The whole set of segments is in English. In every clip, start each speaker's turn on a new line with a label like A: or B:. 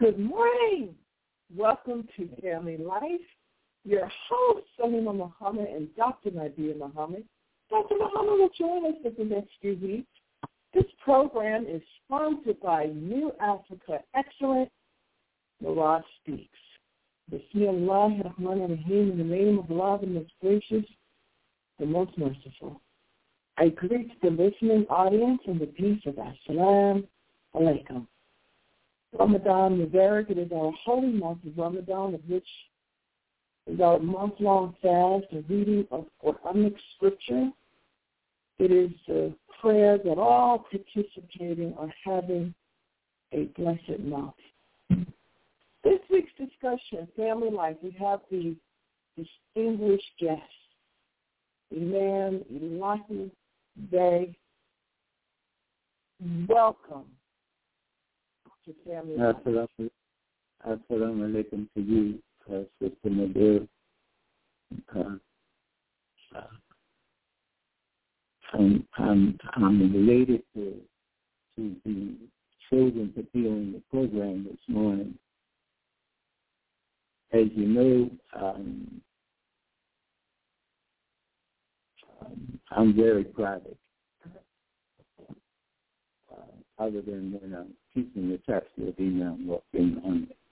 A: Good morning. Welcome to Family Life. Your host, Salima Muhammad, and Dr. Nadia Muhammad. Dr. Muhammad will join us for the next few weeks. This program is sponsored by New Africa Excellent, Mirage Speaks. Bismillah ar-Rahman ar-Rahim, in the name of Allah, the most gracious, the most merciful. I greet the listening audience in the peace of Assalamu alaikum. Ramadan Mubarak, it is our holy month of Ramadan, of which is our month-long fast and reading of Quranic scripture. It is a prayer that all participating are having a blessed month. This week's discussion, Family Life, we have the distinguished guest, Imam Elahi Bey. Welcome to Family Life.
B: Assalamu alaikum to you, Sister Nadir. I'm related to be chosen to be on the program this morning. As you know, I'm very private, other than when I'm teaching the text with Imam walking on it.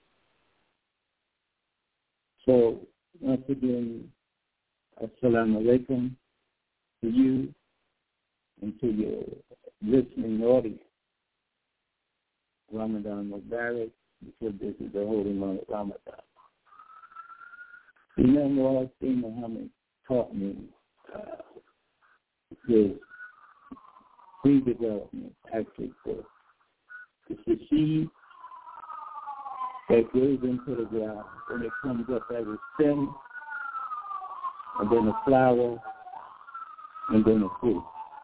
B: So, once again, assalamu alaikum to you and to your listening audience. Ramadan Mubarak, because this is the holy month of Ramadan. Imam Muhammad taught me his pre-development, actually, it's the seed that goes into the ground, and it comes up as a stem, and then a flower, and then a fruit.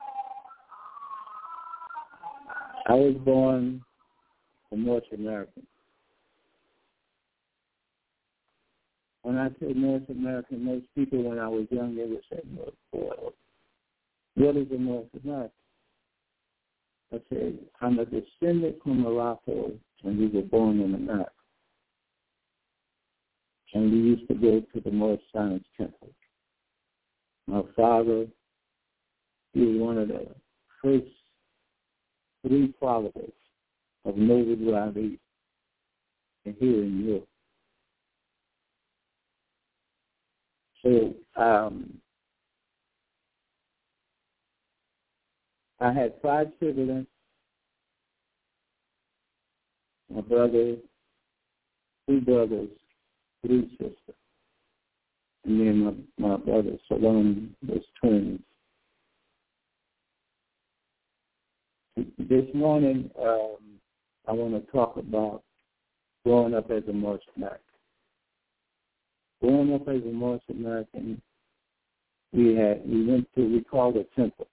B: I was born in North America. When I say North America, most people when I was young, they would say, well, what is a North America? I said, I'm a descendant from Morocco, and we were born in America. And we used to go to the Moorish Science Temple. My father, he was one of the first 3 followers of Mawlid Rabi here in Europe. So I had 5 siblings, my brother, 2 brothers, 3 sisters. And then my brother Salome was twins. This morning, I want to talk about growing up as a Moorish American. Growing up as a Moorish American, we called a temple.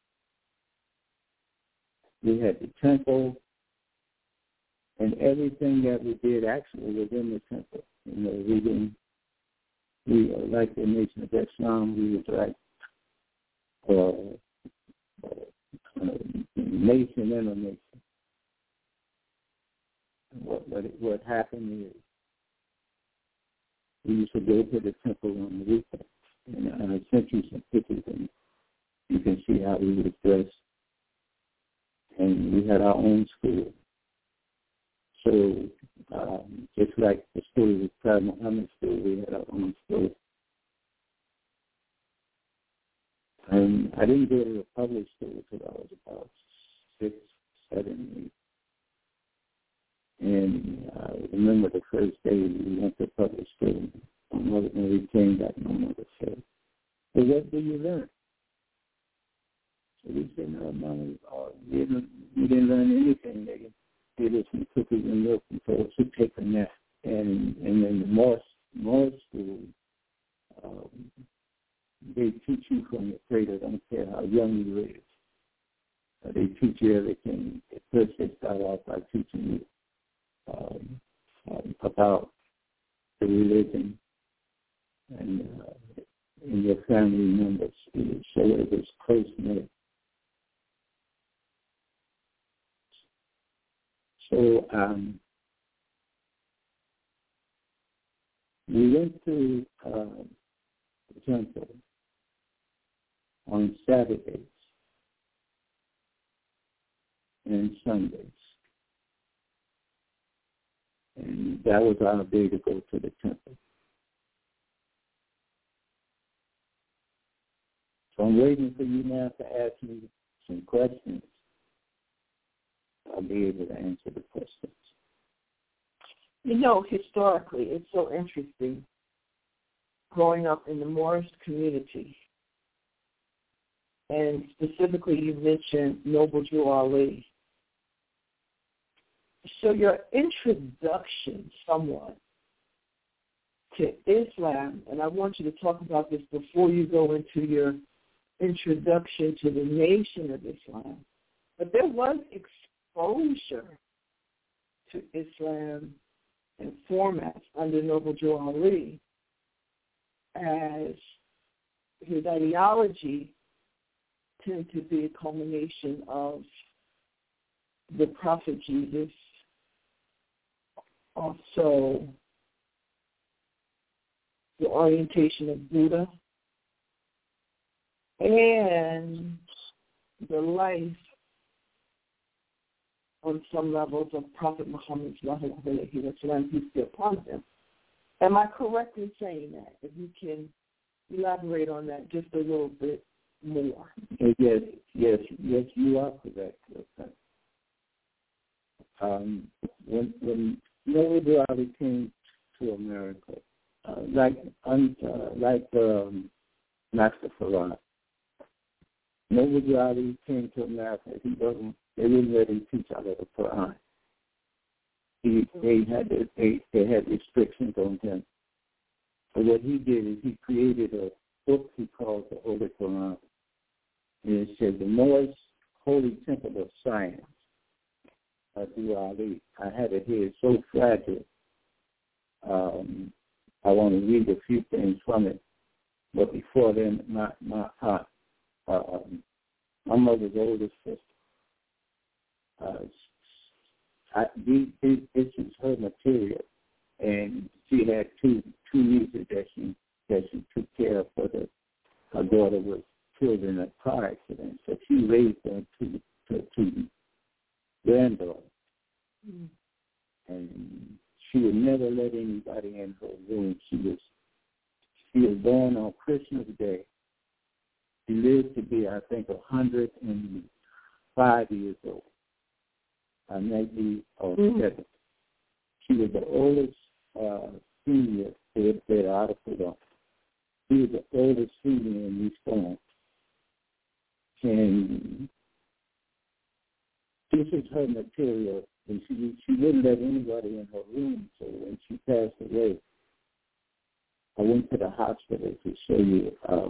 B: We had the temple, and everything that we did actually was in the temple. You know, we like the Nation of Islam, we was like nation in a nation. What happened is we used to go to the temple on the weekend, and I sent you some pictures, and you can see how we would dress. And we had our own school. So just like the school was Prophet Muhammad school, we had our own school. And I didn't go to a public school until I was about 6, 7, 8. And I remember the first day we went to public school. When we came back, my mother said, "Well, what do you learn?" So we said, "No, Mama, we didn't learn anything. They gave us some cookies and milk and told us to take a nap." And in the Morris school, they teach you from the cradle. I don't care how young you is. They teach you everything. At first, they start off by teaching you about the religion and your family members. So it was close-knit. So we went to the temple on Saturdays and Sundays. And that was our day to go to the temple. So I'm waiting for you now to ask me some questions. I'll be able to answer the questions.
A: You know, historically, it's so interesting growing up in the Moorish community. And specifically, you mentioned Noble Drew Ali. So your introduction somewhat to Islam, and I want you to talk about this before you go into your introduction to the Nation of Islam. But there was exposure to Islam and formats under Noble Drew Ali as his ideology tended to be a culmination of the Prophet Jesus, also the orientation of Buddha, and the life on some levels of Prophet Muhammad, peace be upon him. Am I correct in saying that? If you can elaborate on that just a little bit more.
B: Yes, you are correct. When Noble Drew Ali came to America, like Master Farad, Noble Drew Ali came to America. They wouldn't let him teach out of the Quran. They had restrictions on him. So what he did is he created a book he called the Holy Quran. And it said, the Moorish Holy Temple of Science, Drew Ali. I had it here. It's so fragile. I want to read a few things from it. But before then, my mother's oldest sister. This is her material, and she had two nieces that she took care of. Her daughter was killed in a car accident, so she raised her two granddaughters, and she would never let anybody in her room. She was born on Christmas Day. She lived to be, I think, 105 years old. Maybe or 7. She was the oldest senior that out of Sudan. She was the oldest senior in these forms. And this is her material, and she wouldn't let anybody in her room. So when she passed away, I went to the hospital to show you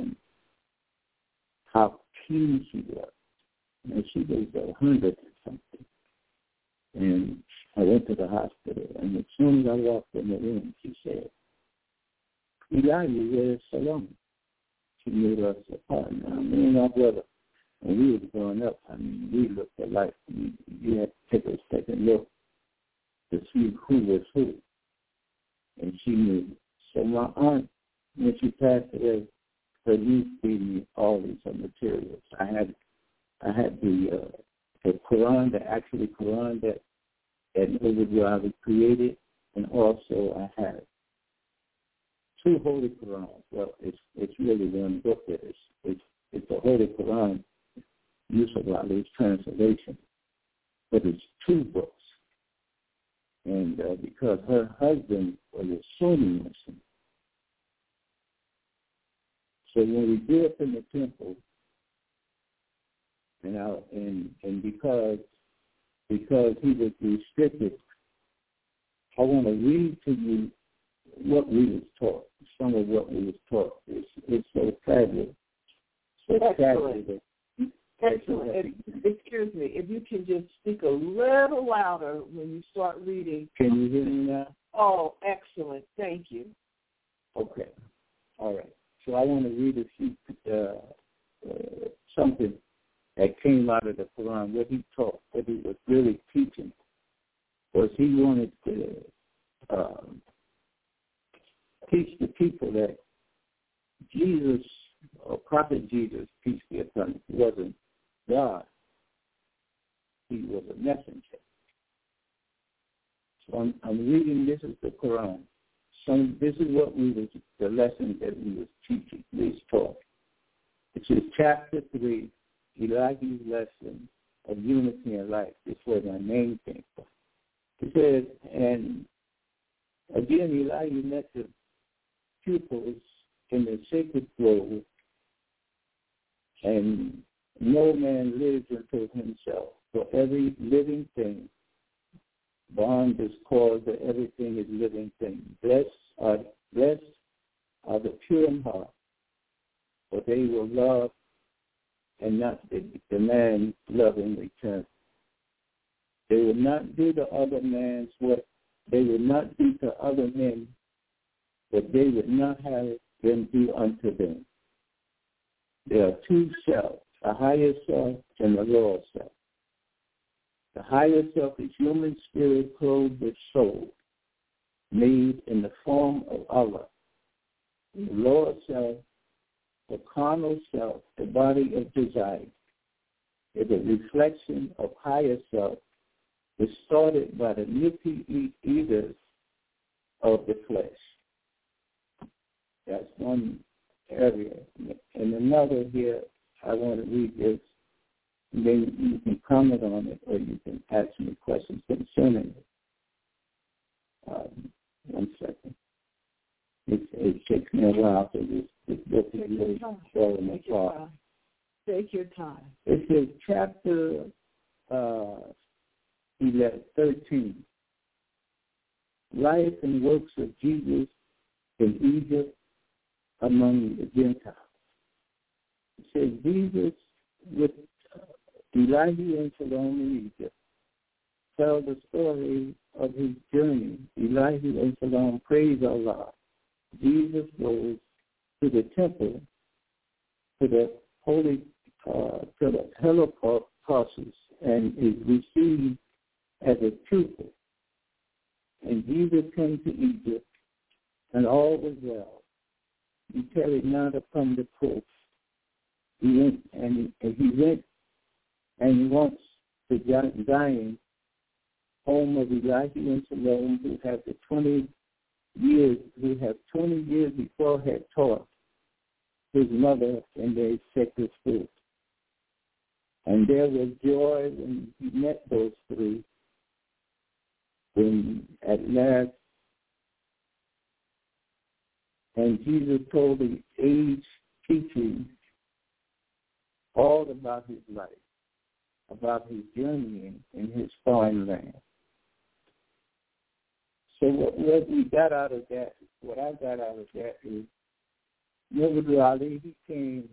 B: how keen she was. And she was 100 and something. And I went to the hospital, and as soon as I walked in the room, she said, Elijah, where's Salome? She made us a partner. Me and my brother, when we was growing up, we looked alike. You had to take a second look to see who was who. And she knew. So my aunt, when she passed away, her niece gave me all these materials. I had the Quran, the actual Quran that Noble Drew Ali created, and also I had 2 Holy Qurans. Well, it's really one book. It's the Holy Quran, Yusuf Ali's translation, but it's 2 books. And because her husband was a Sunni Muslim, so when we grew up in the temple, and because he was restricted, I want to read to you what we was taught. Some of what we was taught. It's so fabulous.
A: Excellent. Excuse me, if you can just speak a little louder when you start reading.
B: Can you hear me now?
A: Oh, excellent. Thank you.
B: Okay. All right. So I want to read a few something that came out of the Quran, what he taught, what he was really teaching, was he wanted to teach the people that Jesus, or Prophet Jesus, peace be upon him, wasn't God. He was a messenger. So I'm reading, this is the Quran. So this is what the lesson that we was teaching, we was taught. This is chapter 3, Elijah's lesson of unity in life. This is where my name came from. It says, and again, Elijah met the pupils in the sacred grove, and no man lives unto himself. For every living thing, bond is caused that everything is living thing. Blessed are the pure in heart, for they will love and not demand love in return. They will not do to other man's what they would not do to other men, but they would not have them do unto them. There are two selves, the higher self and the lower self. The higher self is human spirit clothed with soul, made in the form of Allah. The lower self, the carnal self, the body of desire, is a reflection of higher self, distorted by the nifty eaters of the flesh. That's one area. And another here, I want to read this, and then you can comment on it or you can ask me questions concerning it. 1 second. It takes me a while to this book is really falling apart.
A: Take your time.
B: It says chapter 13. Life and works of Jesus in Egypt among the Gentiles. It says Jesus with Elijah and Shalom in Egypt tell the story of his journey. Elijah and Shalom praise Allah. Jesus goes to the temple, to the holy, to the Holocaust, and is received as a pupil. And Jesus came to Egypt, and all was well. He tarried not upon the coast. He went and once to Zion, home of Elijah and Shalom, who have 20 years before had taught his mother in their sacred school. And there was joy when he met those three, when at last, and Jesus told the aged teaching all about his life, about his journeying in his foreign land. So what we got out of that, what I got out of that is, Muhammad Ali, he came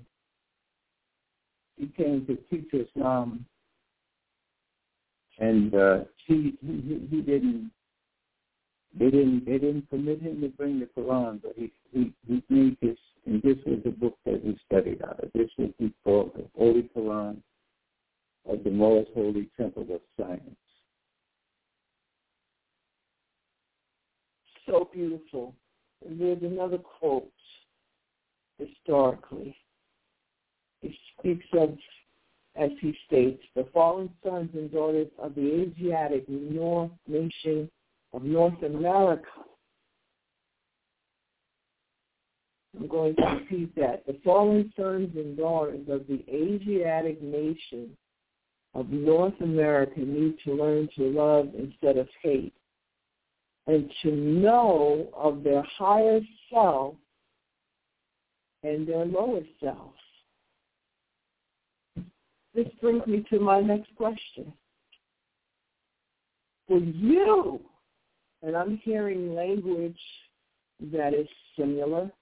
B: to teach Islam, and he didn't. They didn't permit him to bring the Quran, but he made this, and this was the book that we studied out of. This was called the Holy Quran of the Most Holy Temple of Science.
A: So beautiful. And there's another quote historically. He speaks of, as he states, the fallen sons and daughters of the Asiatic nation of North America. I'm going to repeat that. The fallen sons and daughters of the Asiatic nation of North America need to learn to love instead of hate, and to know of their higher self and their lower self. This brings me to my next question. For you, and I'm hearing language that is similar,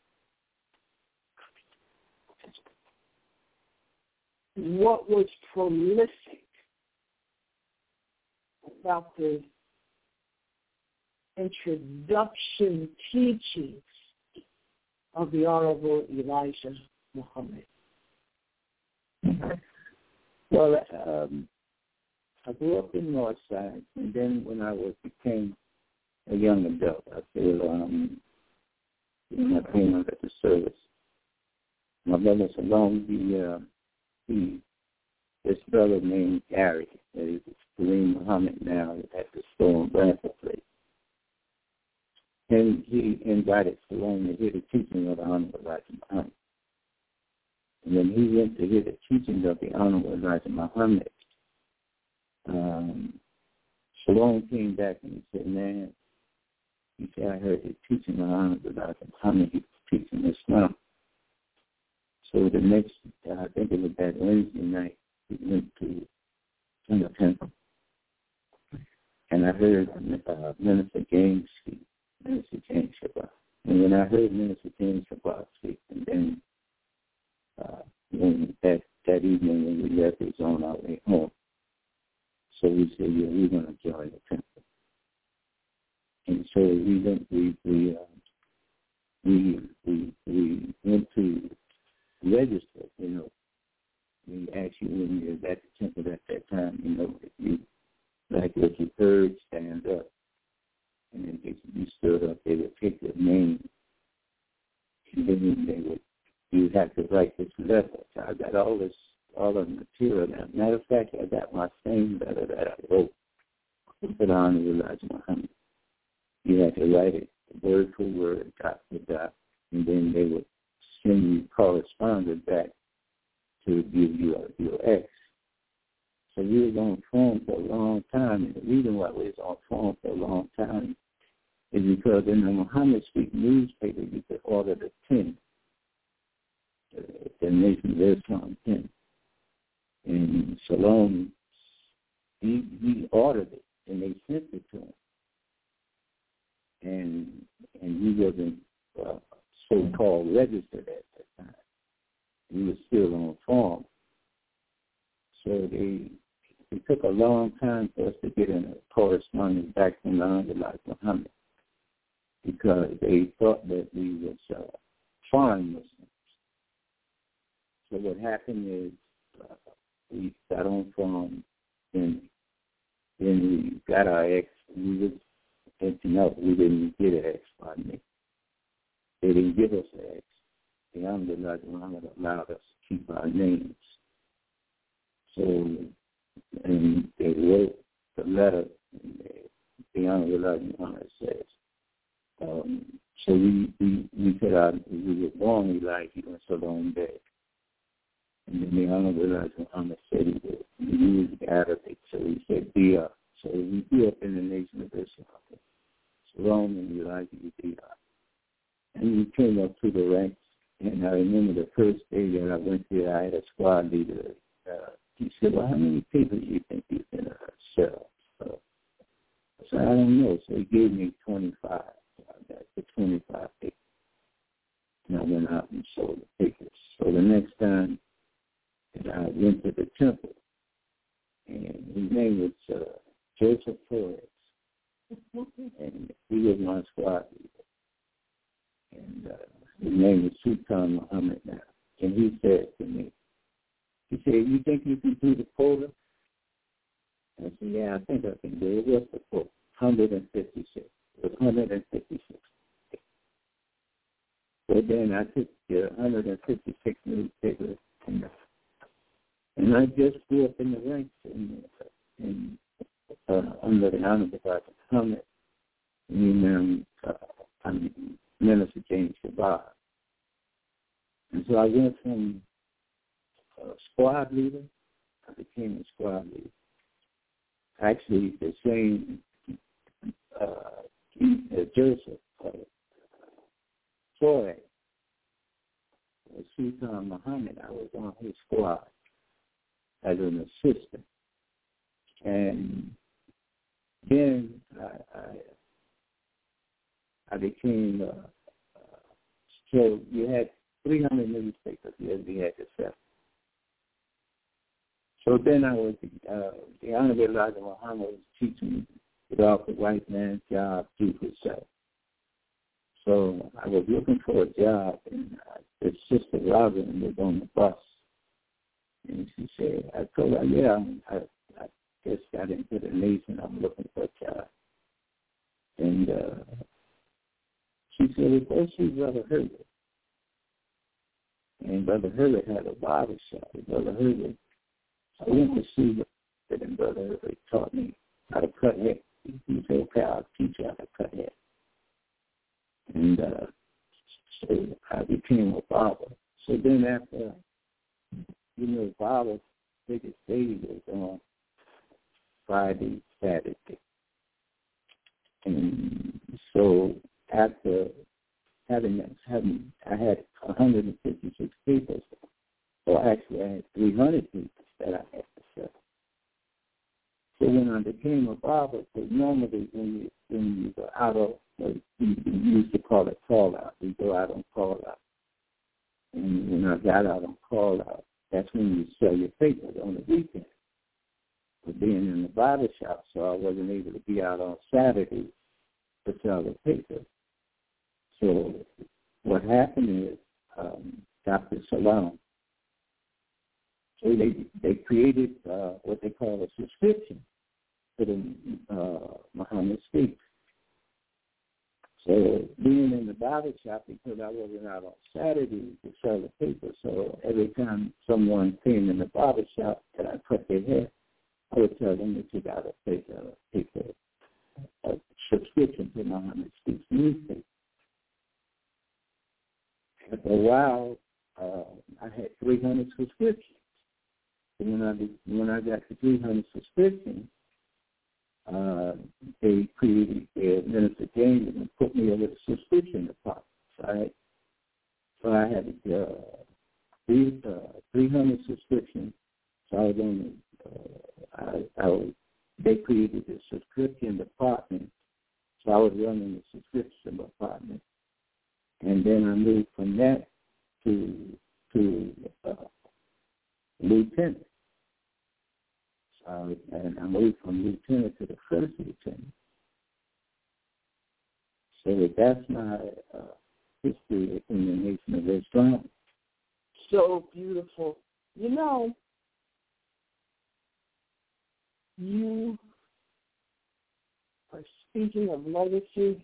A: what was prolific about the introduction teachings of the Honorable Elijah Muhammad?
B: Well, I grew up in Northside, and then when I became a young adult, I feel I came out at the service. My brother Salome, this brother named Gary, he's Kareem Muhammad now at the store in Bradford Place. And he invited Salome to hear the teaching of the Honorable Elijah Muhammad. And when he went to hear the teaching of the Honorable Elijah Muhammad, Salome came back and he said, man, he said, I heard the teaching of the Honorable Elijah Muhammad. He was teaching Islam. So the next, I think it was that Wednesday night, we went to the temple. And I heard Minister James speak, Minister James Shabbat. And when I heard Minister James Shabbat speak, and then that evening when we left, it was on our way home. So we said, yeah, we're going to join the temple. And so we went to register, you know. We asked you when you were at the temple at that time, you know, if you like what you heard, stand up. And then if you stood up, they would take your name. And then you'd have to write this letter. So I got all the material now. Matter of fact, I got my same letter that I wrote for the Honorable Elijah Muhammad. You had to write it word for word, dot for dot, and then they would send you correspondence back to give you your X. So we was on phone for a long time, and the reason why we was on phone for a long time is because in the Muhammad Speak newspaper, you could order the pen, the Nation of Islam pen. And Salome, he ordered it, and they sent it to him. And he wasn't so-called registered at that time. He was still on form. So it took a long time for us to get in a correspondence back from the Elijah Muhammad because they thought that we was foreign Muslims. So what happened is we got on form, and then we got our X. We was emptying out. We didn't get an X, pardon me. They didn't give us an X. The Honorable Elijah Muhammad allowed us to keep our names. So, and they wrote the letter, the Honorable Elijah Muhammad says. So we said we were born Elijah and Salome dead. And then the Honorable Elijah Muhammad said he would use Arabic, so he said Dia. So we grew up in the Nation of Islam. Salome and Elijah Dia. And we came up to the ranks. And I remember the first day that I went there, I had a squad leader. He said, well, how many people do you think you can sell? I said, I don't know. So he gave me 25. So I got the 25 papers. And I went out and sold the papers. So the next time that I went to the temple, and his name was Joseph Flores. And he was my squad leader. And his name was Sultan Muhammad now. And he said to me, he said, you think you can do the quota? I said, yeah, I think I can do it. What's the quota? 156. It was 156. So then I took the 156 newspapers, and I just grew up in the ranks under the Honorable Elijah Muhammad. Minister James Shabbat. And so I went from squad leader, I became a squad leader. Actually, the same Joseph Floyd, Sultan Muhammad, I was on his squad as an assistant. And then I became, so you had 300 newspapers that we had to sell. So then I was, the Honorable Elijah Muhammad was teaching me about the white man's job to himself. So I was looking for a job, and his sister Robin was on the bus. And she said, I told her, yeah, I just got into the Nation. I'm looking for a job. And she said, So we go see Brother Herbert. And Brother Herbert had a barber shop. Brother Herbert, I went to see Brother Herbert, and Brother Herbert taught me how to cut hair. He said, okay, I'll teach you how to cut hair. And so I became a barber. So then after, barber's biggest day was on Friday, Saturday. And so after I had 156 people. So actually I had 300 people that I had to sell. So when I became a barber, because normally when you go out of, you used to call it call out. We go out on call out. And when I got out on call out, that's when you sell your papers on the weekend. But being in the barber shop, so I wasn't able to be out on Saturday to sell the papers. So what happened is Dr. Salam, so they created what they call a subscription to the Muhammad Speaks. So being in the barber shop, because I wasn't out on Saturday to sell the paper, so every time someone came in the barber shop that I cut their hair, I would tell them that you got to take a subscription to Muhammad Speaks newspaper. After a while, I had 300 subscriptions. And when I got to 300 subscriptions, they created Minister James and put me over the subscription department. Right? So I had 300 subscriptions. So I was on they created the subscription department. So I was running the subscription department. And then I moved from that to lieutenant. And I moved from lieutenant to the first lieutenant. So that's my history in the Nation of Islam.
A: So beautiful. You are speaking of legacy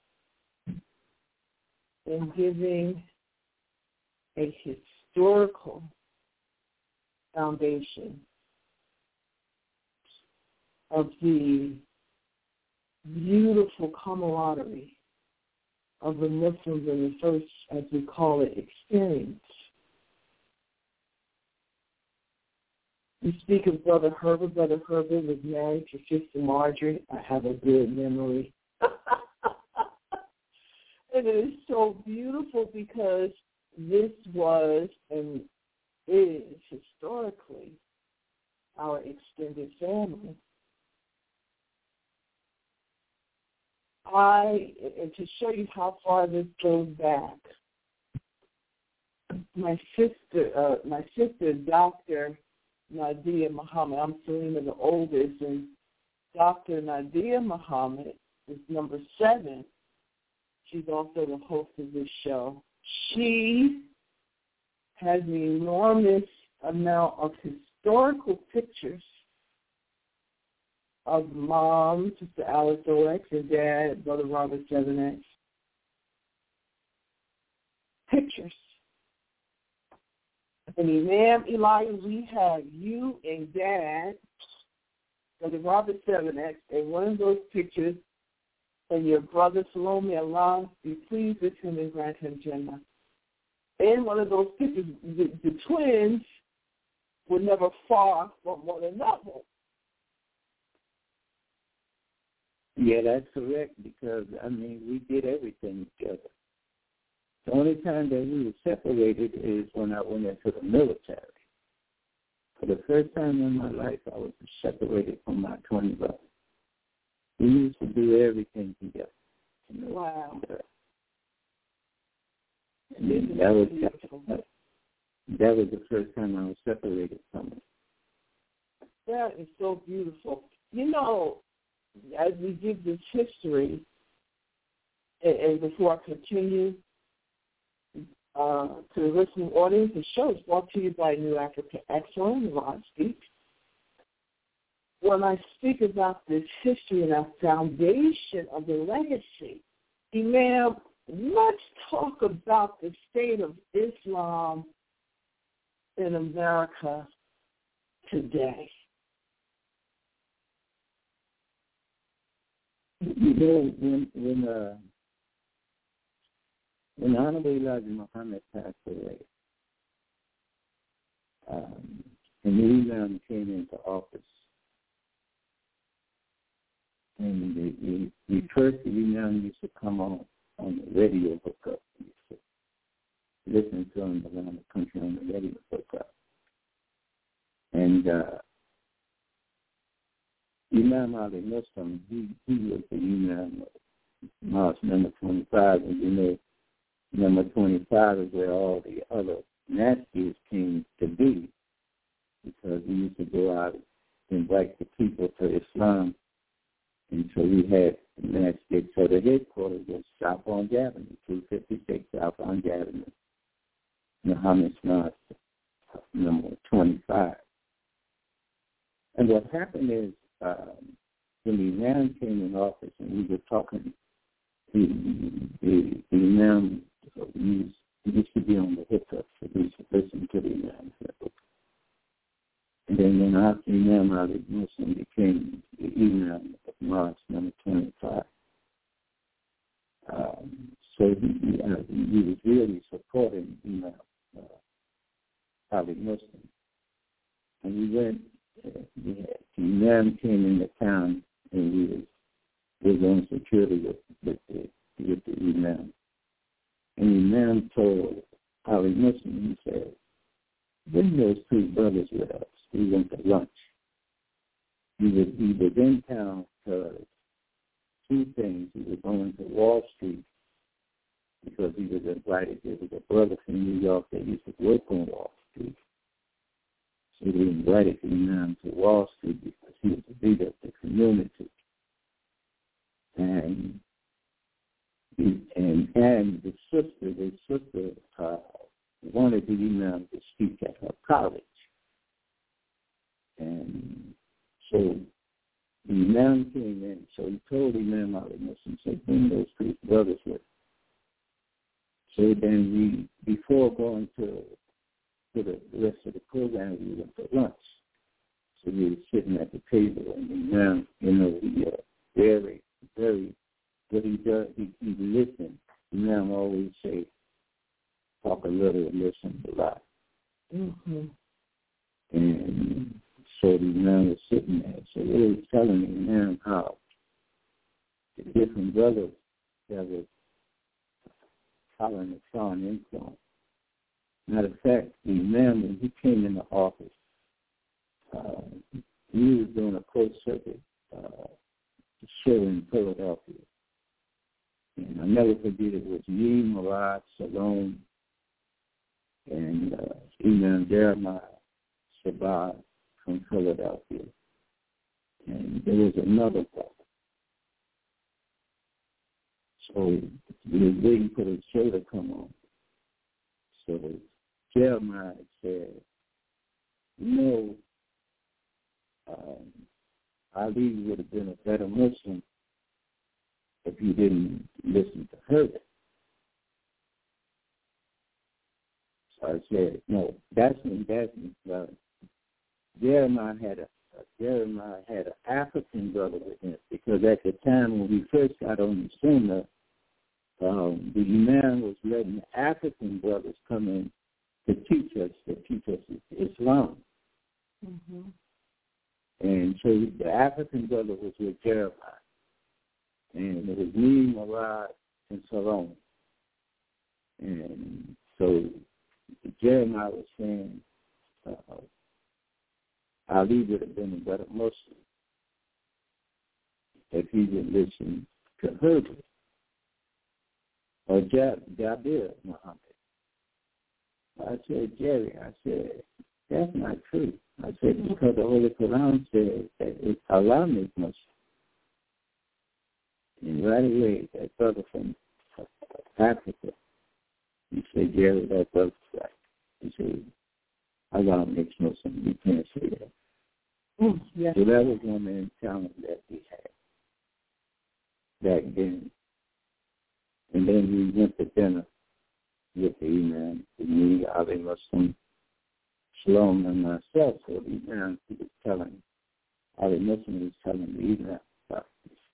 A: and giving a historical foundation of the beautiful camaraderie of the Muslims in the first, as we call it, experience. You speak of Brother Herbert. Brother Herbert was married to Sister Marjorie. I have a good memory. And it is so beautiful because this was and is historically our extended family. And to show you how far this goes back, my sister, Dr. Nadia Muhammad, I'm Selena the oldest, and Dr. Nadia Muhammad is number 7. She's also the host of this show. She has an enormous amount of historical pictures of Mom, Sister Alice OX, and Dad, Brother Robert 7X. Pictures. And Imam Elijah, we have you and Dad, Brother Robert 7X, and one of those pictures, and your brother Salome, Allah be pleased with him and grant him Jannah. In one of those pictures, the twins were never far from one another.
B: Yeah, that's correct, because, we did everything together. The only time that we were separated is when I went into the military. For the first time in my life, I was separated from my twin brother. We used to do everything together.
A: Wow.
B: And then that was the first time I was separated from him.
A: That is so beautiful. As we give this history, and before I continue, to the listening audience, the show is brought to you by New Africa Excellence, Ron Speaks. When I speak about this history and our foundation of the legacy, Imam, let's talk about the state of Islam in America today.
B: You know, when Honorable Elijah Muhammad passed away, and the Imam came into office, and the first Imam used to come on the radio hookup. He used to listen to him around the country on the radio hookup. And Imam Ali Muslim, he was the Imam of March number 25, and you know, number 25 is where all the other nasties came to be, because we used to go out and invite the people to Islam. And so we had the masjid. So the headquarters was South Orange Avenue, 256 South Orange Avenue, Muhammad Mosque, number 25. And what happened is, when the Imam came in office and we were talking, the Imam used to be on the hookup, so we used to listen to the Imam. And then when after Imam Ali Muslim became the Imam of March number 25, so he was really supporting Imam Ali Muslim. And we went, the Imam came into town, and we was on security with the Imam. And the Imam told Ali Muslim, he said, bring those two brothers with us. We went to lunch. He was in town for two things. He was going to Wall Street because he was invited. There was a brother from New York that used to work on Wall Street. So they invited the Imam to Wall Street because he was the leader of the community. And the sister wanted the Imam to speak at her college. And so the Imam came in, so he told Imam Ali Muslim, said, bring those three brothers with. So then before going to the rest of the program, we went to lunch. So we were sitting at the table, and the Imam, he very, very, what he does, he listens. The Imam always say, talk a little and listen a lot.
A: Mm-hmm.
B: And so the Imam was sitting there. So they were telling the Imam how the different brothers that were following the foreign influence. Matter of fact, the Imam, when he came in the office, he was doing a court circuit show in Philadelphia. And I'll never forget, it was me, Murad, Salome, and Imam Jeremiah Shabbat from Philadelphia. And there was another brother. So we were waiting for the show to come on. So Jeremiah said, Ali would have been a better Muslim if you didn't listen to her. So I said, no, that's Jeremiah had an African brother with him, because at the time when we first got on the Sunnah, the Imam was letting African brothers come in to teach us Islam.
A: Mm-hmm.
B: And so the African brother was with Jeremiah. And it was me, Murad, and Salome. And so Jeremiah was saying Ali would have been a better Muslim if he would listen to Herbert or Jabir Muhammad. I said, Jerry, that's not true. I said, because the Holy Quran says that it's Allah makes Muslim. And right away, that brother from Africa, he said, Jerry, that brother's right. He said, Allah makes Muslim. You can't say that.
A: Yes.
B: So that was one mentality that we had back then. And then we went to dinner with the Imam, me, Ali Muslim, Shalom, and myself. So the Imam, he was telling, Ali Muslim was telling the Imam about,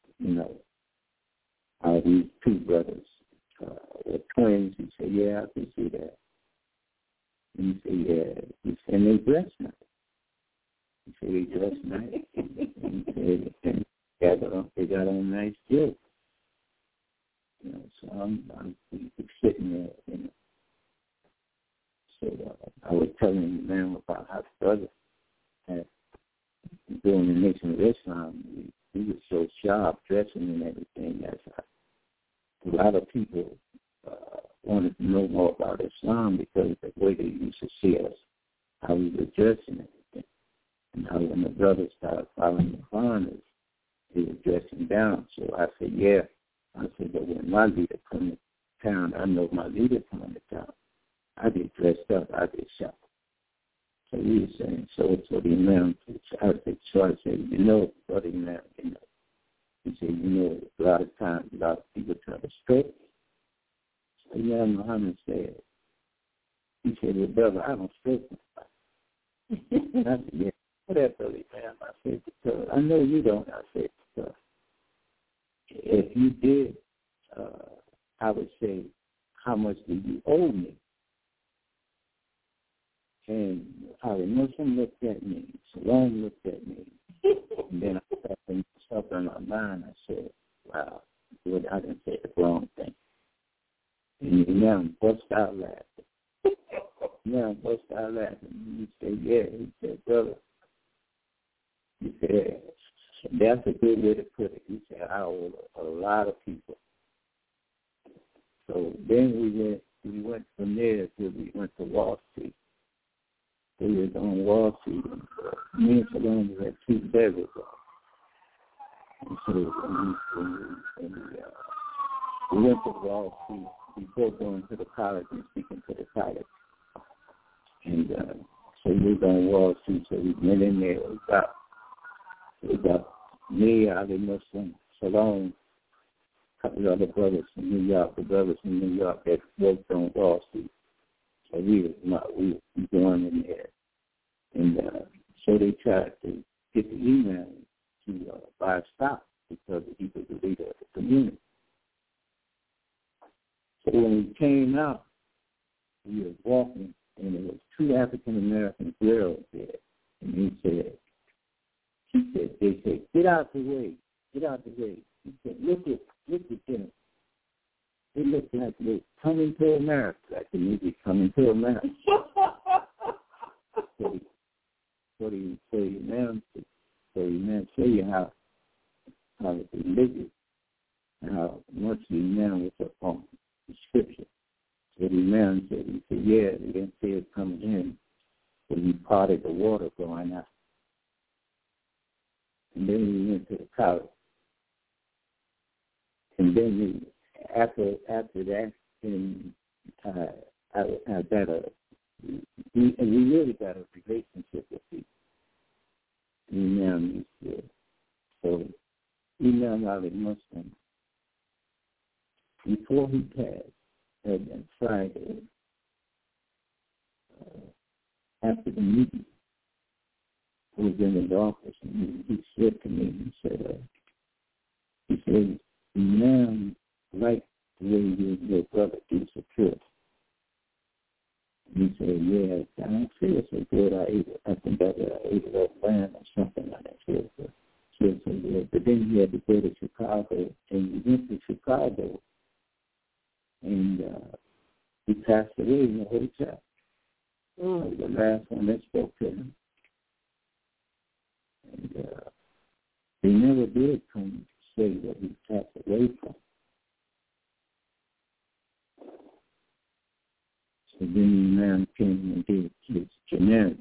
B: how these two brothers were twins. He said, yeah, I can see that. And he said, yeah. He said, and they dress nice. He said, they dress nice. And he said, they got on nice jewelry. So I'm sitting there, So I was telling the man about how the brother had, during the Nation of Islam, he was so sharp, dressing and everything. A lot of people wanted to know more about Islam because of the way they used to see us, how we were dressing and everything. And how when the brothers started following the foreigners, they were dressing down. So I said, yeah. I said, but when my leader come to town, I know my leader coming to town. I get dressed up, I get shot. So he was saying, so the Imam, I said, brother Imam, He said, a lot of times, a lot of people try to strip. So Imam Muhammad said, he said, well, brother, I don't strip. I said, yeah, whatever, brother Imam. I said, because I know you don't. I said, because if you did, I would say, how much do you owe me? And Ali Muslim looked at me, Salome looked at me, and then I thought to myself in my mind, I said, wow, I didn't say the wrong thing. And the man bust out laughing. He said, yeah. He said, brother, he said, that's a good way to put it. He said, I owe a lot of people. So then we went from there till we went to Wall Street. We was on Wall Street. Me and Salome was at 2 Beverly. And so we went to Wall Street before going to the college and speaking to the college. And so we was on Wall Street, so we went in there. We got me, Ali Muslim, Salome, a couple of other brothers from New York, the brothers from New York that worked on Wall Street. So we going in there. And so they tried to get the Imam to buy stock because he was the leader of the community. So when we came out, we were walking, and there was 2 African-American girls there. And they said, get out the way. He said, look at them. They look like they're coming to America, like the movie Coming to America. So the man show you how they live it and how much the man was up on the scripture. So the man said, yeah, they didn't see it coming in, but he parted the water going out. And then we went to the college. And then after that, and I got we really got a relationship with people. Imam so Imam Ali Muslim, before he passed, and Friday, after the meeting, he was in his office, and he said to me, he said, Imam liked the way your brother do security. And he said, yeah, I don't feel so good. I think I ate it up land or something like that. So, but then he had to go to Chicago, and he went to Chicago, and he passed away in the hotel. The last one that spoke to him. And they never did come to say what he passed away from. So then the man came and did his generic.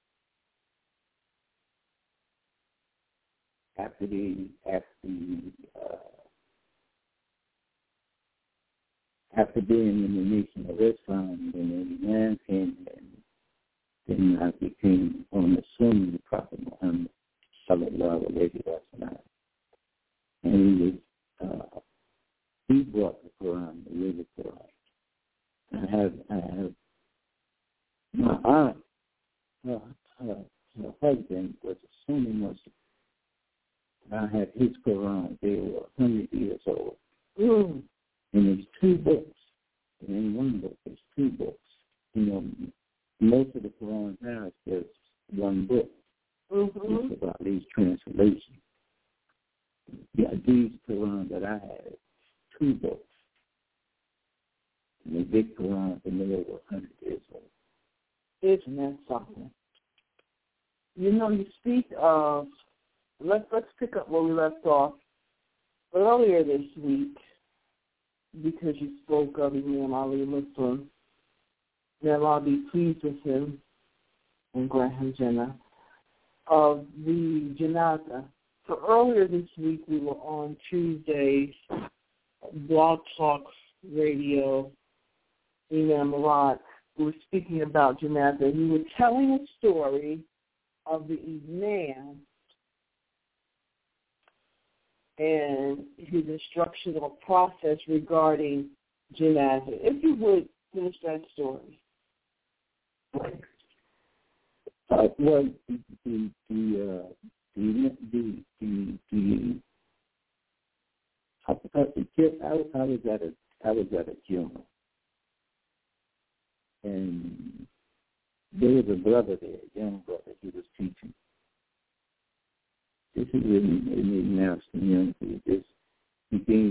B: After being in the Nation of Islam, then the man came and then I became on the Sunni, the Prophet Muhammad sallallahu alayhi wa sallam. And he was he brought the Quran, the real Quran. I have my aunt, her husband was a Sunni Muslim. I had his Quran. They were 100 years old.
A: Mm.
B: And it's 2 books. It ain't 1 book. It's 2 books. You know, most of the Quran now is just 1 book.
A: Mm-hmm.
B: It's about these translations. Yeah, these Quran that I had, 2 books. And the big Quran, and they were 100 years old.
A: Isn't that something? You know, you speak of, let's pick up where we left off earlier this week, because you spoke of Imam Ali Muslim. May Allah be pleased with him and grant him Jannah, of the Janazah. So earlier this week, we were on Tuesday's Blog Talk Radio, Imam Murad. We were speaking about Janazah. We were telling a story of the Imam and his instructional process regarding Janazah. If you would finish that story.
B: Well, I was at a funeral, and there was a brother there, a young brother. He was teaching. This is in the mass community. This became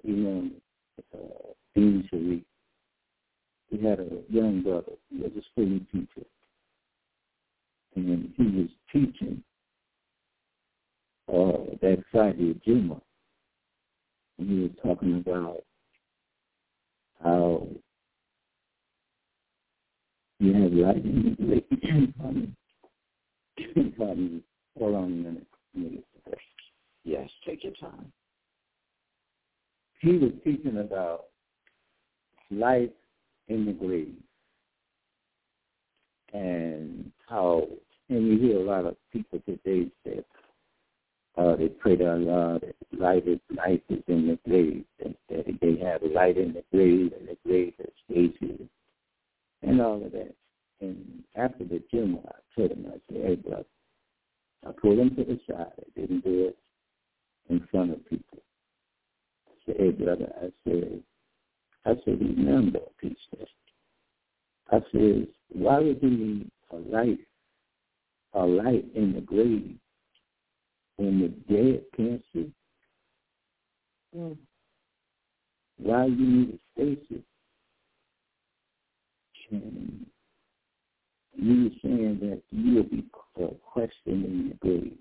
B: Dean Sharif. He had a young brother. He was a school teacher. And he was teaching that Friday at Jummah. And he was talking about how you have light in the grave. Hold on a minute.
A: Yes, take your time.
B: He was teaching about life in the grave and how, and you hear a lot of people today say, they pray to Allah that life is in the grave, that they have light in the grave and the grave has spaces and all of that. And after the Jummah, I told him, I said, hey, brother, I pulled him to the side. I didn't do it in front of people. I said, hey, brother, I said, remember, he said. I said, why would you need a light in the grave when the dead can't see?
A: Mm.
B: Why you need a stasis? And you were saying that you will be questioned in the grave.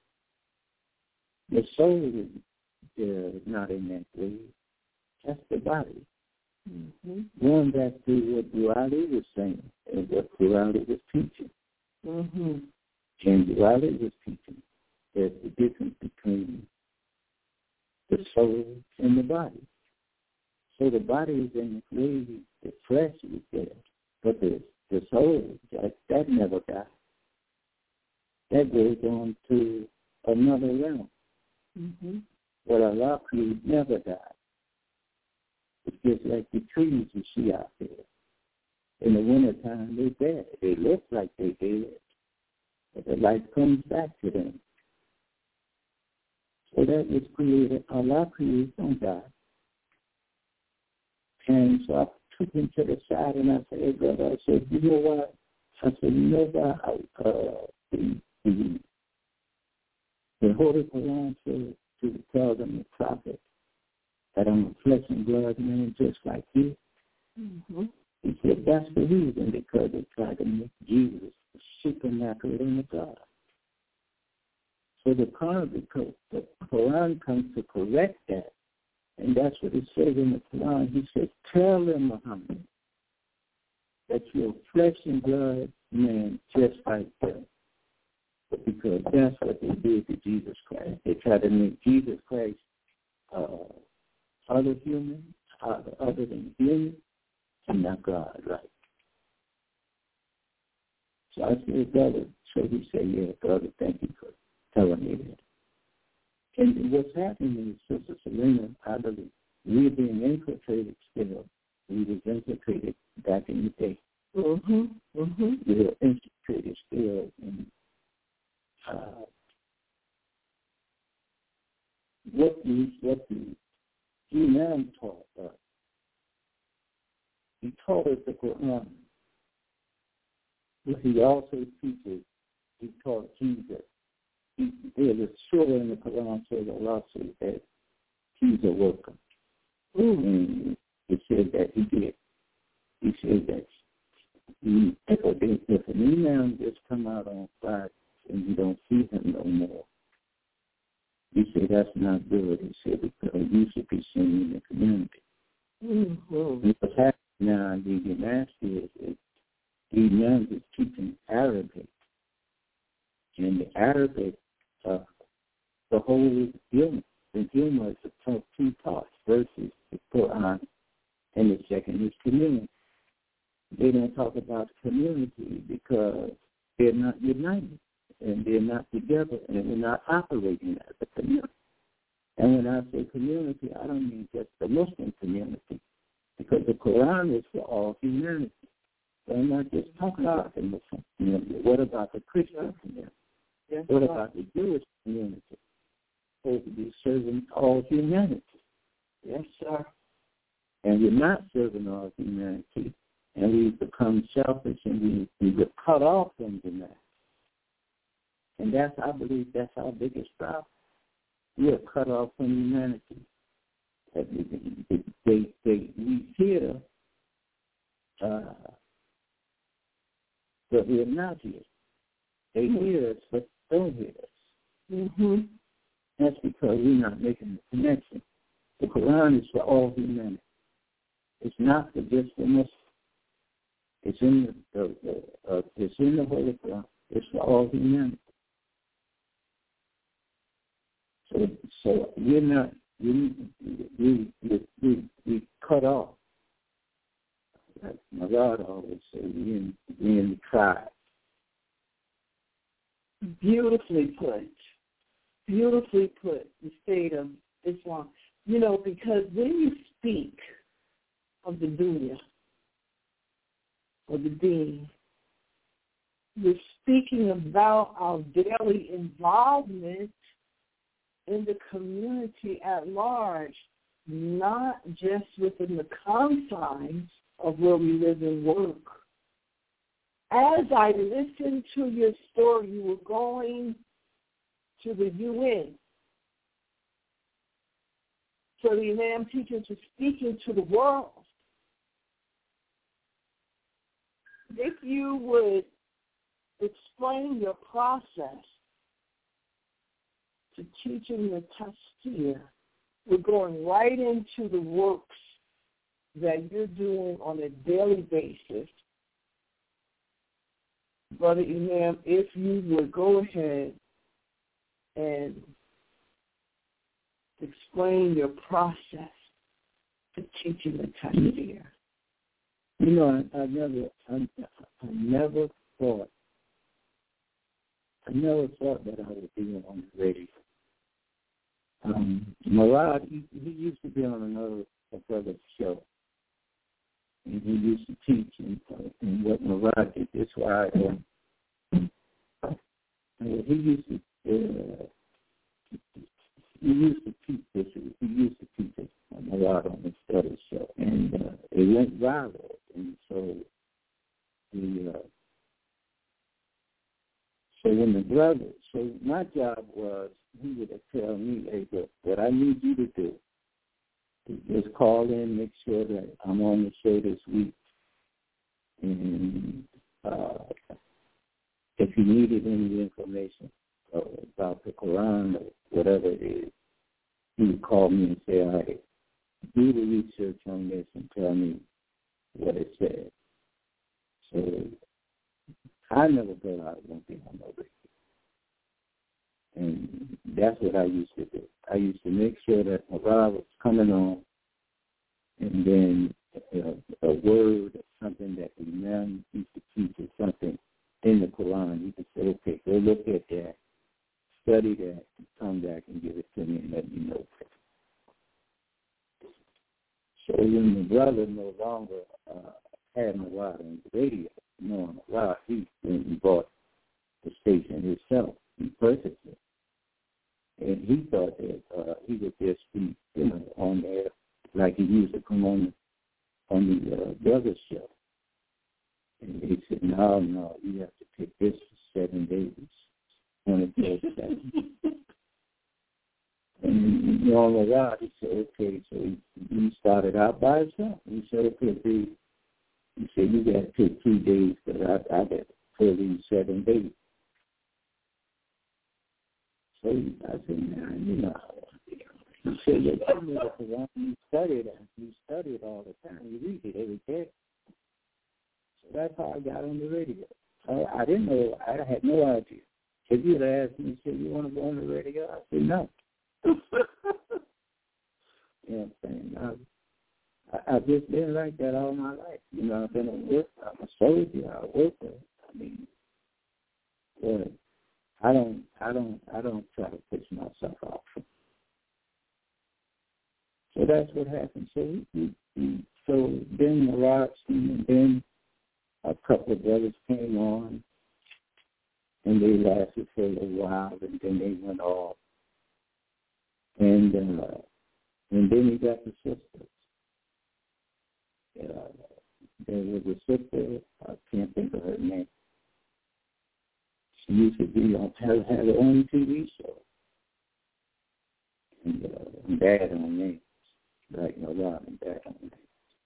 B: The soul is not in that grave. That's the body.
A: Mm-hmm.
B: Going back to what Durali was saying and what Durali was teaching.
A: Mm-hmm.
B: And Durali was teaching there's the difference between the soul and the body. So the body is in the grave, the flesh is there, but the soul, that never dies. That goes on to another realm.
A: Mm-hmm.
B: But Allah created never dies. It's just like the trees you see out there. In the wintertime, they're dead. They look like they're dead, but the life comes back to them. So that was created. Allah created don't die. And so I took him to the side and I said, hey, brother, I said, you know what? I said, you know what? The Holy Quran said to tell them, the prophet, that I'm a flesh and blood man just like you.
A: Mm-hmm.
B: He said that's the reason, because they tried to make Jesus a supernatural in the God. So the Quran comes to correct that. And that's what it says in the Quran. He said, tell them, Muhammad, that you're a flesh and blood man just like them. But because that's what they did to Jesus Christ. They tried to make Jesus Christ other human, other than human, and not God, right? So I said, brother, so he said, yeah, brother, thank you for telling me that. And what's happening is, Sister Selena, I believe, we're being infiltrated still. We was infiltrated back in the day.
A: Mm-hmm. Mm-hmm.
B: We were infiltrated still. And what the Imam taught us, he taught us the Quran. But he also teaches, he taught Jesus. There's a surah in the Quran says Allah says that he's a worker. And it said that he did. He said that if an imam just come out on Friday and you don't see him no more, he said that's not good. He said because you should be seen in the community.
A: Mm-hmm.
B: What's happening now in the university is the imams is teaching Arabic. And the Arabic, the whole Yuma. The Yuma is the two parts versus the Quran, and the second is community. They don't talk about community because they're not united, and they're not together, and they're not operating as a community. And when I say community, I don't mean just the Muslim community, because the Quran is for all humanity. So I'm not just talking about the Muslim community. What about the Christian community?
A: Yes,
B: what about the Jewish community? Supposed to be serving all humanity.
A: Yes, sir.
B: And we're not serving all humanity. And we become selfish, and we get cut off from the mass. And that's, I believe, that's our biggest problem. We are cut off from humanity. We hear, but we're not here. They hear us, but don't hear us.
A: Mm-hmm.
B: That's because we're not making the connection. The Quran is for all humanity. It's not for just the Muslims. It's in it's in the Holy Quran. It's for all humanity. So we're not we cut off. Like my God always said, we in the tribe.
A: Beautifully put. Beautifully put. The state of Islam. You know, because when you speak of the dunya or the deen, you're speaking about our daily involvement in the community at large, not just within the confines of where we live and work. As I listened to your story, you were going to the UN. So the Imam teachers were speaking to the world. If you would explain your process to teaching the tafsir, we're going right into the works that you're doing on a daily basis. Brother Imam, if you would go ahead and explain your process to teaching the tafsir.
B: You know, I never thought that I would be on the radio. Murad, he used to be on another show, and he used to teach, and what Murad did, that's why he used to teach this. He used to teach it a lot on the study show, and it went viral. And so so my job was, he would tell me, hey, look, what I need you to do is just call in, make sure that I'm on the show this week, and if you needed any information about the Quran or whatever it is, he would call me and say, all right, do the research on this and tell me what it says. So I never thought I was going to be on no radio. And that's what I used to do. I used to make sure that Murad was coming on, and then a word or something that the Imam used to teach or something in the Quran, you could say, okay, go look at that, study that, and come back and give it to me and let me know. longer had Murat on the radio. Murat, he bought the station himself. He purchased it. And he thought that he would just be, on there like he used to come on the Brothers show. And he said, no, you have to take this for 7 days, 24/7. And Murat, he said, okay, so he started out by himself. He said, okay, he said, you got to take 2 days, but I got to fill these 7 days. So I said, he said, you studied all the time. You read it every day. So that's how I got on the radio. I didn't know. I had no idea. If you had asked me, said, you want to go on the radio? I said, no. You know what I'm saying? I've just been like that all my life. I've been a worker. I'm a soldier. I'm a worker. I mean, but I don't try to push myself off. So that's what happened. So then Murat, and then a couple of brothers came on, and they lasted for a little while, and then they went off. And then we got the sisters. There was a sister, I can't think of her name. She used to be on, had her own TV show. And Dad on names, like Murat and Dad on names.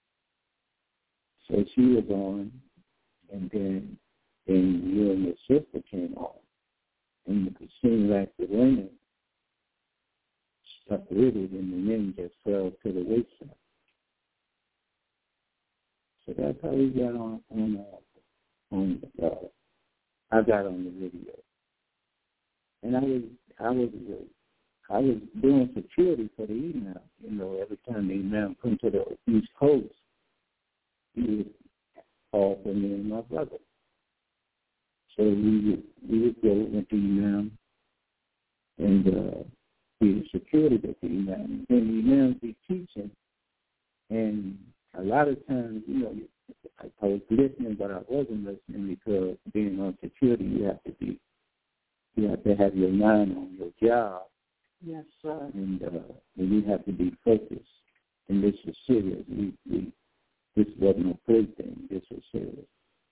B: So she was on, and then you and your sister came on. And you could seem like the women stuck with it, and the men just fell to the wayside. So that's how we got I got on the radio. And I was doing security for the email. Every time the email come to the East Coast, he would call for me and my brother. So we would go with the email, and we were security with the email. And then the email would be teaching, and a lot of times, I was listening, but I wasn't listening because being on security, you have to have your mind on your job.
A: Yes, sir.
B: And you have to be focused. And this was serious. This wasn't a play thing. This was serious.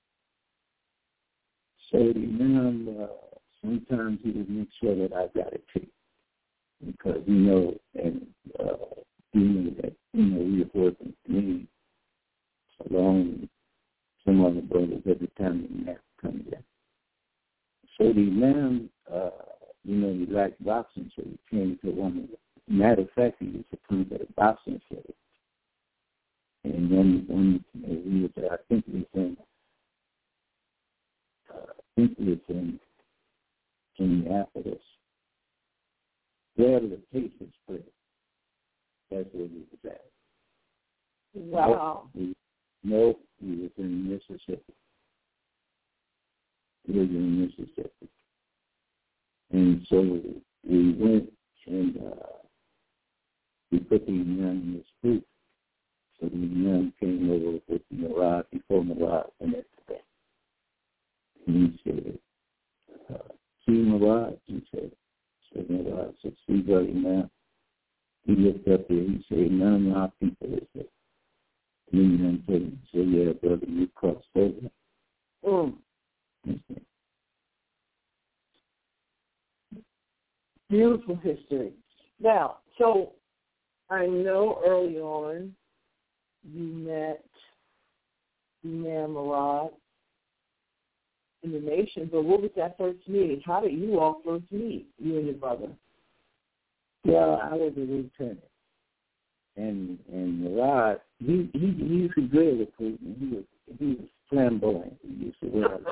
B: So the imam, sometimes he would make sure that I got it too, because and that we were working for me along with some other brothers every time the imam comes in. So the imam, he liked boxing, so he came to one of the, matter of fact, he used to come to the boxing show. And when he was there, I think it was in Minneapolis. Where the case was spread. That's where he was at.
A: Wow.
B: No, he was in Mississippi. And so we went and we put the imam in his group. So the imam came over with Murat before Murat went into bed. And he said, see Murat? He said, Murat said, see brother imam. He looked up there, he said, none of our people is there. And the imam told him, he said, yeah, brother, you crossed over.
A: Beautiful history. Now, so I know early on you met Imam Murat in the nation, but what was that first meeting? How did you all first meet, you and your brother?
B: Well, I was a lieutenant. And Murat, he used to good recruiting. He was flamboyant. He used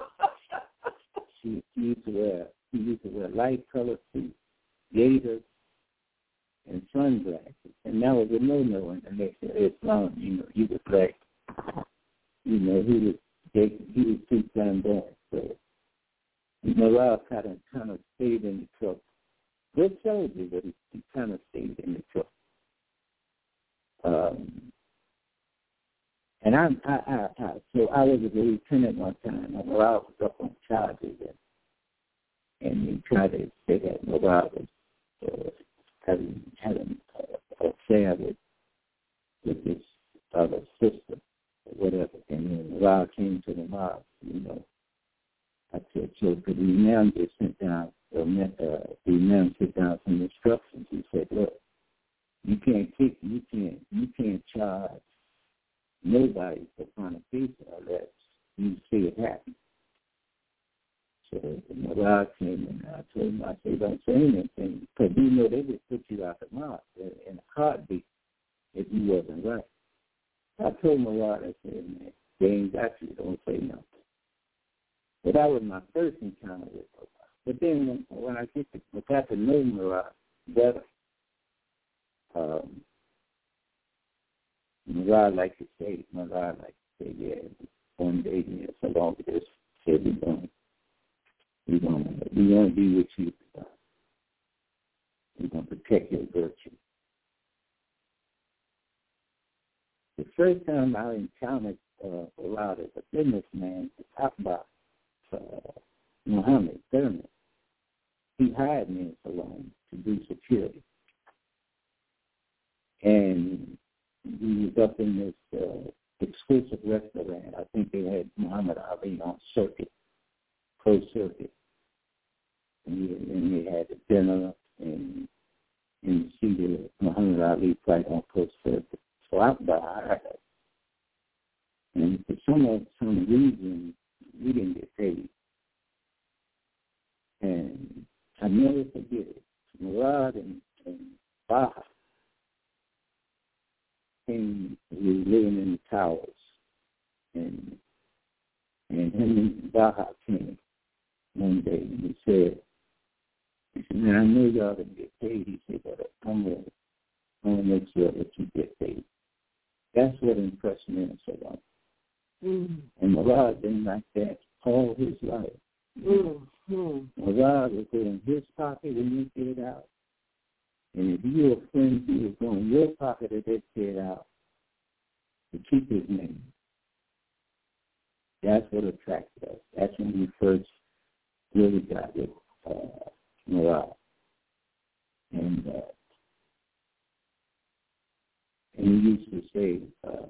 B: to wear light colored suits, gaiters, and sunglasses. And that was a no-no in the nation of Islam. He was like, he was too flamboyant. So Murat kind of stayed in the truck. Good soldier, but he kind of stayed in the truck. And And so I was a lieutenant one time. I was up on charges, and they tried to say that I was having an affair with this other sister or whatever. And then I came to the mob, I said, so could the imam just sit down, the imam sit down some instructions? He said, look, you can't charge nobody for fornication unless you see it happen. So the Mullah came and I told him, I said, don't say anything, because they would put you out the mosque in a heartbeat if you wasn't right. I told Mullah, I said, man, they ain't got you, don't say nothing. But that was my first encounter with Mullah. But then when I got to know Mullah better, Mullah like to say, yeah, one day, so long as this said we're gonna be with you. We're gonna protect your virtue. The first time I encountered Mullah as a businessman to talk about Muhammad Thurman, he hired me in Salon to do security. And we was up in this exclusive restaurant. I think they had Muhammad Ali on closed circuit. And they had a dinner and see the Muhammad Ali fight on closed circuit. So I hired it. And for some reason, we didn't get paid. And I never forget it. Murad and Baha came, we were living in the towers. And him and Baha came one day and he said, man, I know y'all didn't get paid. He said, but I'm going to make sure that you get paid. That's what impressed me in Salon. Mm-hmm. And Murad been like that all his life. Mm-hmm. Murad would go in his pocket and he'd get it out. And if you were a friend, he would go in your pocket and they'd get it out to keep his name. That's what attracted us. That's when we first really got with Murad. And he used to say,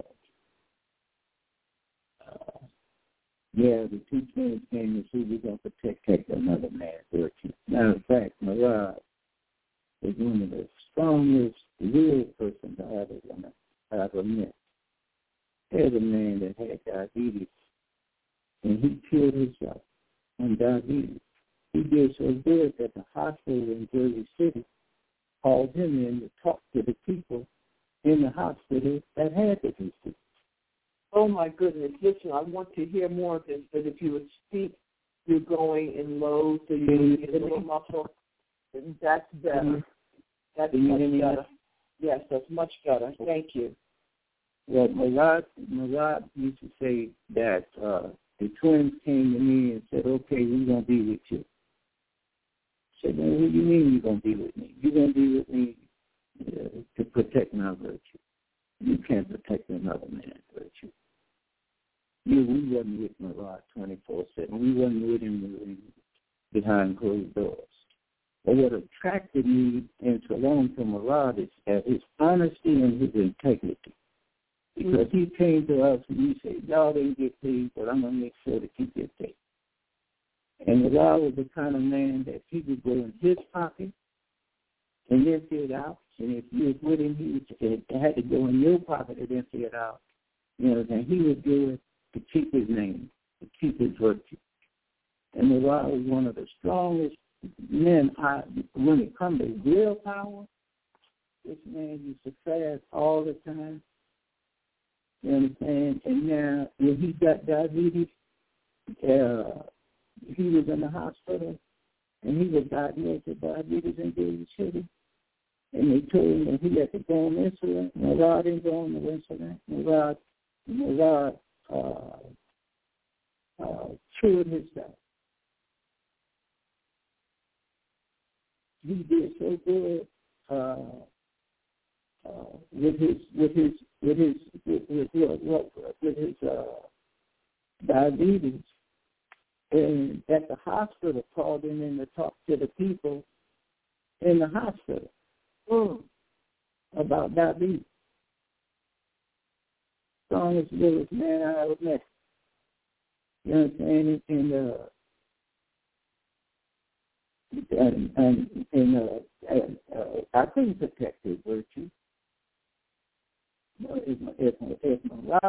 B: yeah, the two twins came and said, we're going to protect another man's virtue. Matter of fact, Murad is one of the strongest real persons I ever met. There's a man that had diabetes, and he killed himself on diabetes. He did so good that the hospital in Jersey City called him in to talk to the people in the hospital that had the disease.
A: Oh, my goodness. Listen, I want to hear more of this, but if you would speak, you're going in low, so you get a little muffled. That's better. That's much better. Yes, that's much better. Thank you.
B: Well, Murad used to say that the twins came to me and said, okay, we're going to be with you. I said, man, what do you mean you're going to be with me? You're going to be with me to protect my virtue. You can't protect another man's virtue. We wasn't with Murad 24/7. We wasn't with him behind closed doors. But what attracted me in Salon to Murad is his honesty and his integrity. Because he came to us and he said, y'all didn't get paid, but I'm going to make sure that you get paid. And Murad was the kind of man that he would go in his pocket and empty it out. And if you was with him, he had to go in your pocket and empty it out. You know, and he would do it to keep his name, to keep his virtue. And Murad was one of the strongest men when it comes to willpower. This man used to fast all the time. You understand? And now, when he got diabetes, he was in the hospital, and he was diagnosed with diabetes in Jersey City. And they told him that he had to go on insulin. Murad didn't go on the insulin. Murad cured himself. He did so good with his diabetes, and at the hospital called him in to talk to the people in the hospital about diabetes. Strongest village man I ever met. You know what I'm saying? I couldn't protect his virtue. If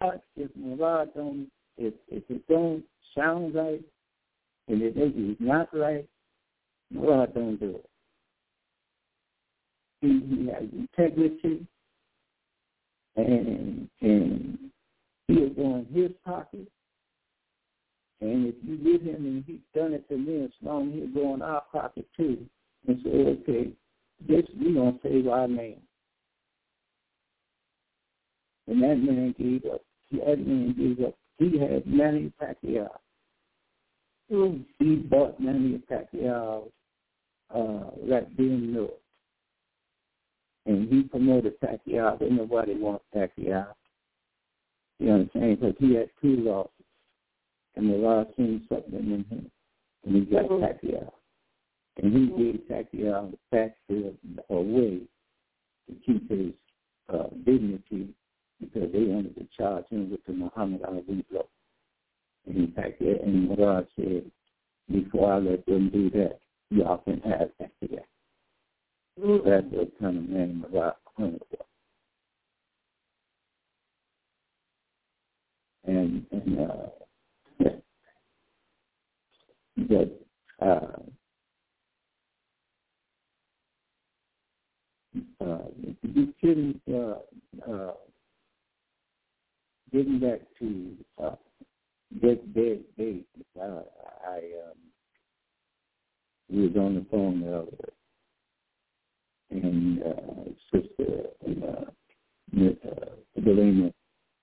B: it don't sound right, and if it is not right, God don't do it. He has integrity, and he'll go in his pocket. And if you give him and he's done it to me, as long as he'll go in our pocket too, and say, okay, this we're gonna save our name. And that man gave up. He had Manny Pacquiao. He bought Manny Pacquiao right being North. And he promoted Pacquiao, but nobody wants Pacquiao. You know what I'm saying? Because he had 2 losses. And the law seen something in him. And he got Pacquiao. And he gave Pacquiao the backfield away to keep his dignity, because they wanted to charge him with the Muhammad Ali law. And Pacquiao, and Murad said, before I let them do that, y'all can have Pacquiao. That's what kind of man Murad Muhammad was. And you couldn't getting back to we was on the phone earlier, and Sister Delina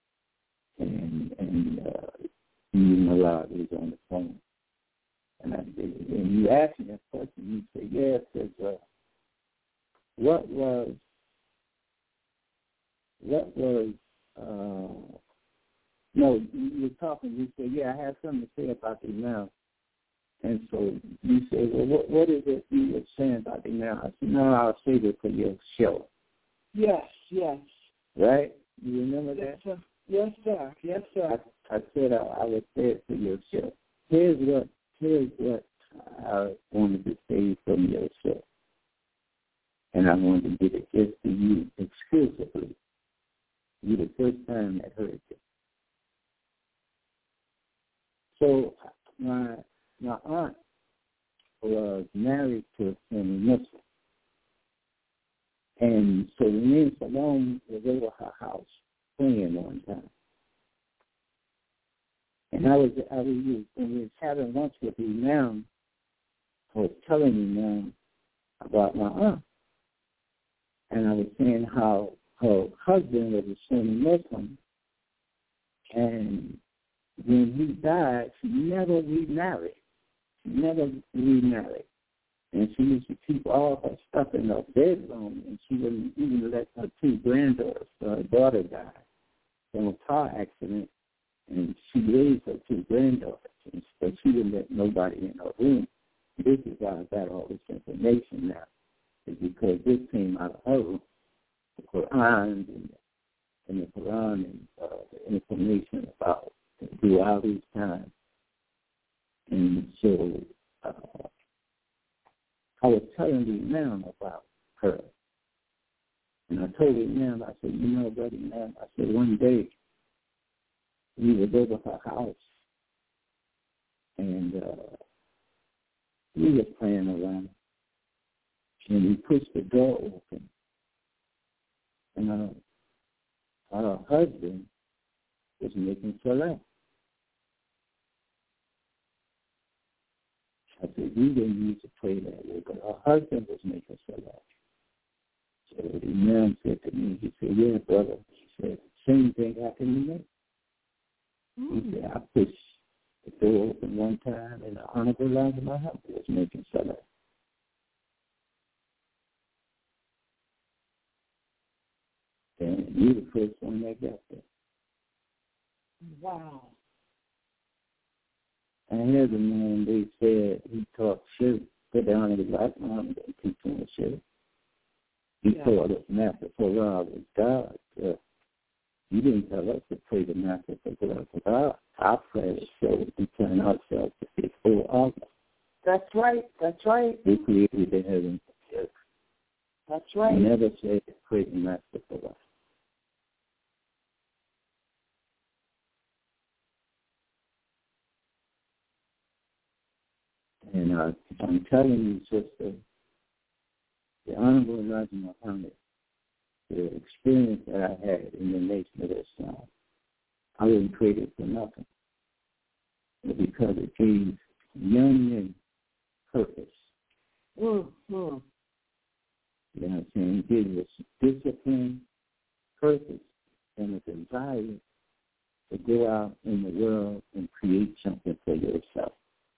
B: and Malad was on the phone, and you asked me that question. You said, "Yes, yeah, what was no, you were talking, you said, yeah, I have something to say about it now." And so you said, well, what is it you were saying about it now? I said, no, I'll save it for your show.
A: Yes.
B: Right? You remember that?
A: Yes, sir.
B: I said I would say it for your show. Here's what I wanted to say from your show. And I wanted to give it just to you exclusively. You the first time that heard it. So my aunt was married to a Muslim. And so me and Salome was over her house praying one time. And when we was having lunch with him now, I was telling him now about my aunt. And I was saying how her husband was a Sunni Muslim, and when he died, she never remarried. And she used to keep all her stuff in her bedroom, and she wouldn't even let her 2 granddaughters. So her daughter died from a car accident, and she raised her 2 granddaughters, but she didn't let nobody in her room. This is how I got all this information now, is because this came out of her room, the Quran and the Quran and the information about throughout these times. And so I was telling you now about her. And I told him now, I said, buddy, man, I said, one day we was over her house, and we were playing around, and we pushed the door open, and our husband was making salah. I said, we didn't need to pray that way, but our husband was making salah. So the man said to me, he said, yeah, brother. He said, same thing happened to me. He said, I pushed the door open one time, and the Honorable Elijah Muhammad was making salah. You the first one that got there.
A: Wow.
B: I heard the man, they said he taught shit. Go down in the black mom and teach him the shit. He taught us master for God was God. You didn't tell us to pray the master for God. Our prayer is so we turn ourselves to fit for Allah.
A: That's right. That's right.
B: We created the heavens and earth.
A: That's right.
B: We never said pray the master for us. And I'm telling you, sister, the Honorable Elijah Muhammad, the experience that I had in the nation of Islam, I wasn't created for nothing. But because it gave young men purpose.
A: Mm-hmm.
B: You know what I'm saying? It gives us discipline, purpose, and a desire to go out in the world and create something for yourself.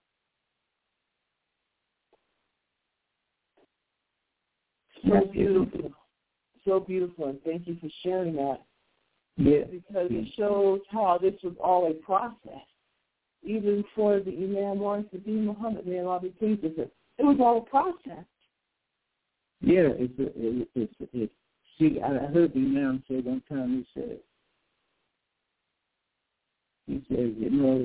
A: So beautiful. So beautiful, and thank you for sharing that.
B: Yeah.
A: Because it shows how this was all a process. Even for the Imam Warithuddin Muhammad, may Allah be pleased with it. It was all a process.
B: Yeah, it's see, I heard the Imam say one time, he said, you know,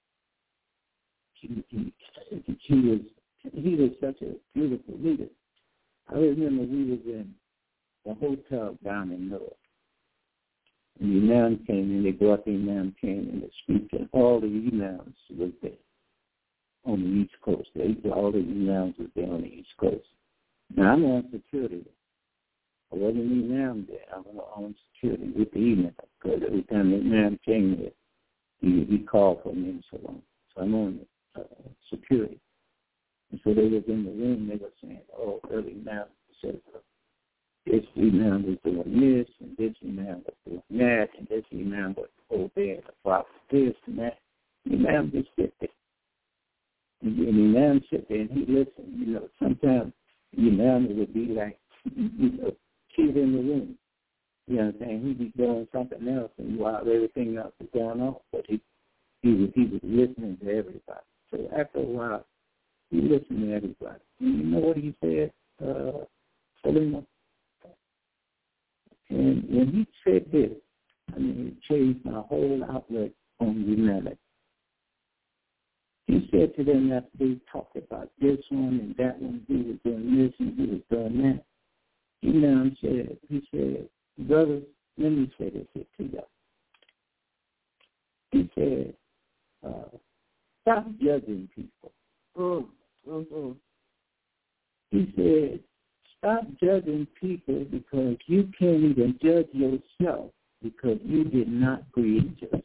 B: he was such a beautiful leader. I remember we was in the hotel down in Newark. And the Imam came in, they brought the Imam came in to speak, and all the Imams was there on the East Coast. All the Imams was there on the East Coast. Now, I'm on security. I wasn't an Imam there. I was on security with the Imam, because every time the Imam came there, he called for me and so on. So I'm on security. And so they was in the room, they were saying, oh, early Imam said, this Imam was doing this, and this Imam was doing that, and this Imam was over there, the prophet this and that. The Imam just sit there. And the Imam sit there and he listened. You know, sometimes the Imam would be like, you know, kid in the room. You know what I'm saying? He'd be doing something else, and while everything else was going on, but he was listening to everybody. So after a while, he listened to everybody. You know what he said, Selena? And when he said this, I mean, it changed my whole outlook on humanity. He said to them that they talked about this one and that one, he was doing this and he was doing that. He said, brothers, let me say this here to y'all. He said, stop judging people.
A: Mm-hmm.
B: He said, stop judging people because you can't even judge yourself because you did not create yourself.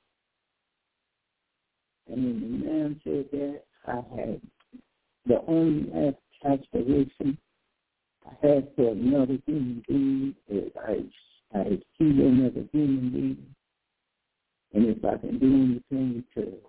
B: And when the man said that, I had the only aspiration I had for another human being is I see another human being. And if I can do anything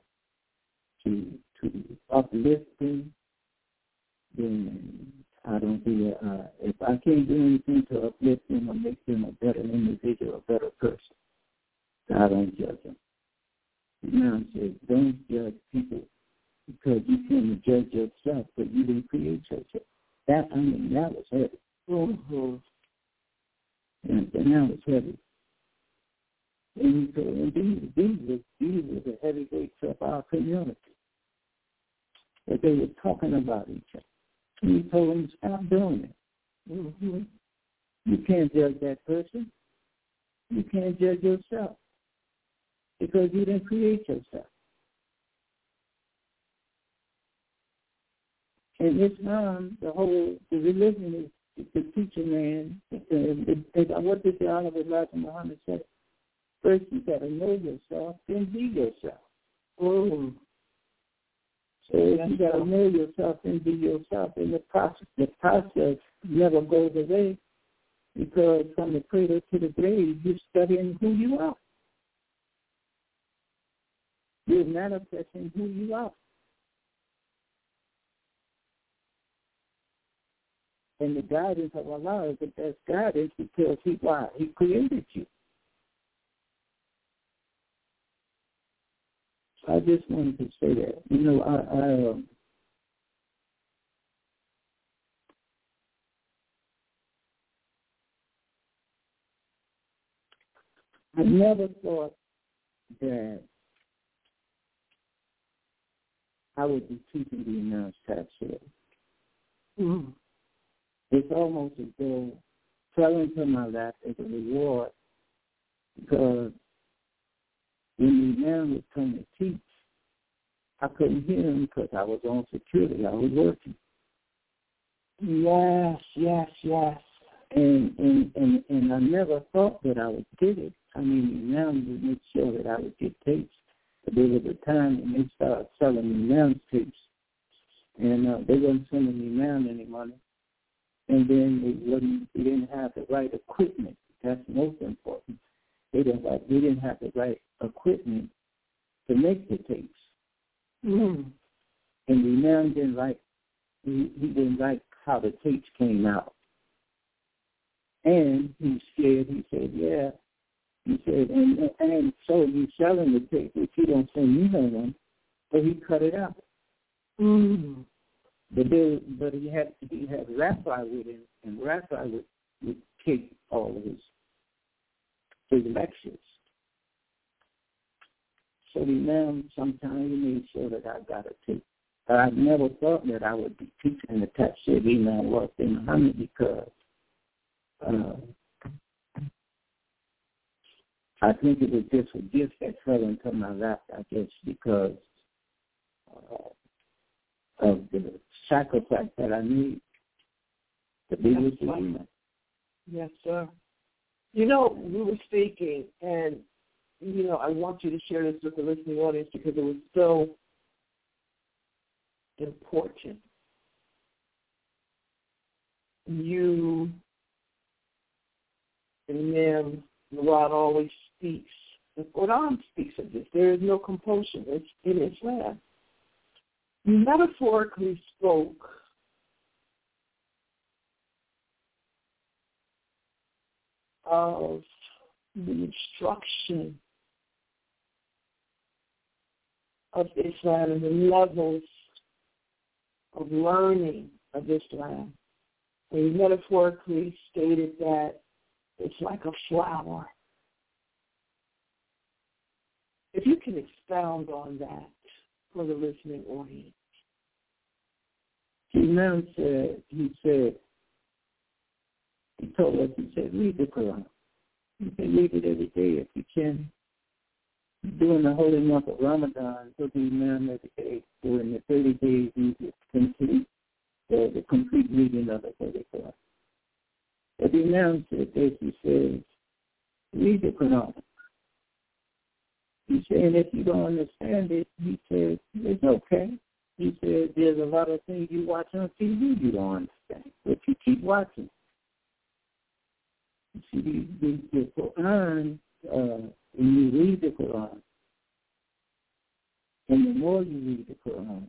B: to uplift them, then I don't do it. If I can't do anything to uplift them or make them a better individual, a better person, I don't judge them. The man says, don't judge people because you can't judge yourself, but you didn't create yourself. That was heavy.
A: Mm-hmm.
B: And that was heavy. And these were the heavyweights of our community. But they were talking about each other. And he told them, stop doing it.
A: Mm-hmm.
B: You can't judge that person. You can't judge yourself because you didn't create yourself. In Islam, the religion is the teacher man. What did the Honorable Elijah Muhammad say? First, you got to know yourself, then be yourself.
A: Mm.
B: So if you got to know yourself and be yourself, and the process never goes away because from the cradle to the grave, you're studying who you are. You're manifesting who you are. And the guidance of Allah is the best guidance because why? He created you. So I just wanted to say that. You know, I never thought that I would be teaching the Imam's tafsir.
A: Mm-hmm.
B: It's almost as though fell into my lap as a reward because when the Imam was coming to teach, I couldn't hear him because I was on security. I was working.
A: Yes.
B: And I never thought that I would get it. I mean, the Imam would make sure that I would get tapes. But there was a time when they started selling the Imam's tapes. And they wasn't sending the Imam any money. And then they didn't have the right equipment. That's most important. They didn't have the right equipment to make the tapes.
A: Mm-hmm.
B: And the Imam didn't like he didn't like how the tapes came out. And he was scared. He said, yeah. He said, and so you selling the tape if you don't send me no one. So he cut it out.
A: Mm-hmm.
B: But he had Raphael with him, and Raphael would take all of his lectures. So the Imam sometimes he made sure that I got a tape. But I never thought that I would be teaching the tafsir of Imam Waqt Muhammad because I think it was just a gift that fell into my lap, I guess, because of the sacrifice that I made to be with the Imam.
A: Yes, sir. You know, we were speaking, and, you know, I want you to share this with the listening audience because it was so important. You and then Murad always speaks. The Quran speaks of this. There is no compulsion in Islam. You metaphorically spoke of the instruction of Islam and the levels of learning of Islam. And you metaphorically stated that it's like a flower. If you can expound on that for the listening audience.
B: Imam said, he told us, read the Quran. You can read it every day if you can. During the holy month of Ramadan, so the Imam every day, during the 30 days, you complete the complete reading of the Holy Quran. But the Imam said this, he says, read the Quran. He said, and if you don't understand it, he said, it's okay. He said, there's a lot of things you watch on TV you don't understand, but you keep watching. You see, the Quran, when you read the Quran, and the more you read the Quran,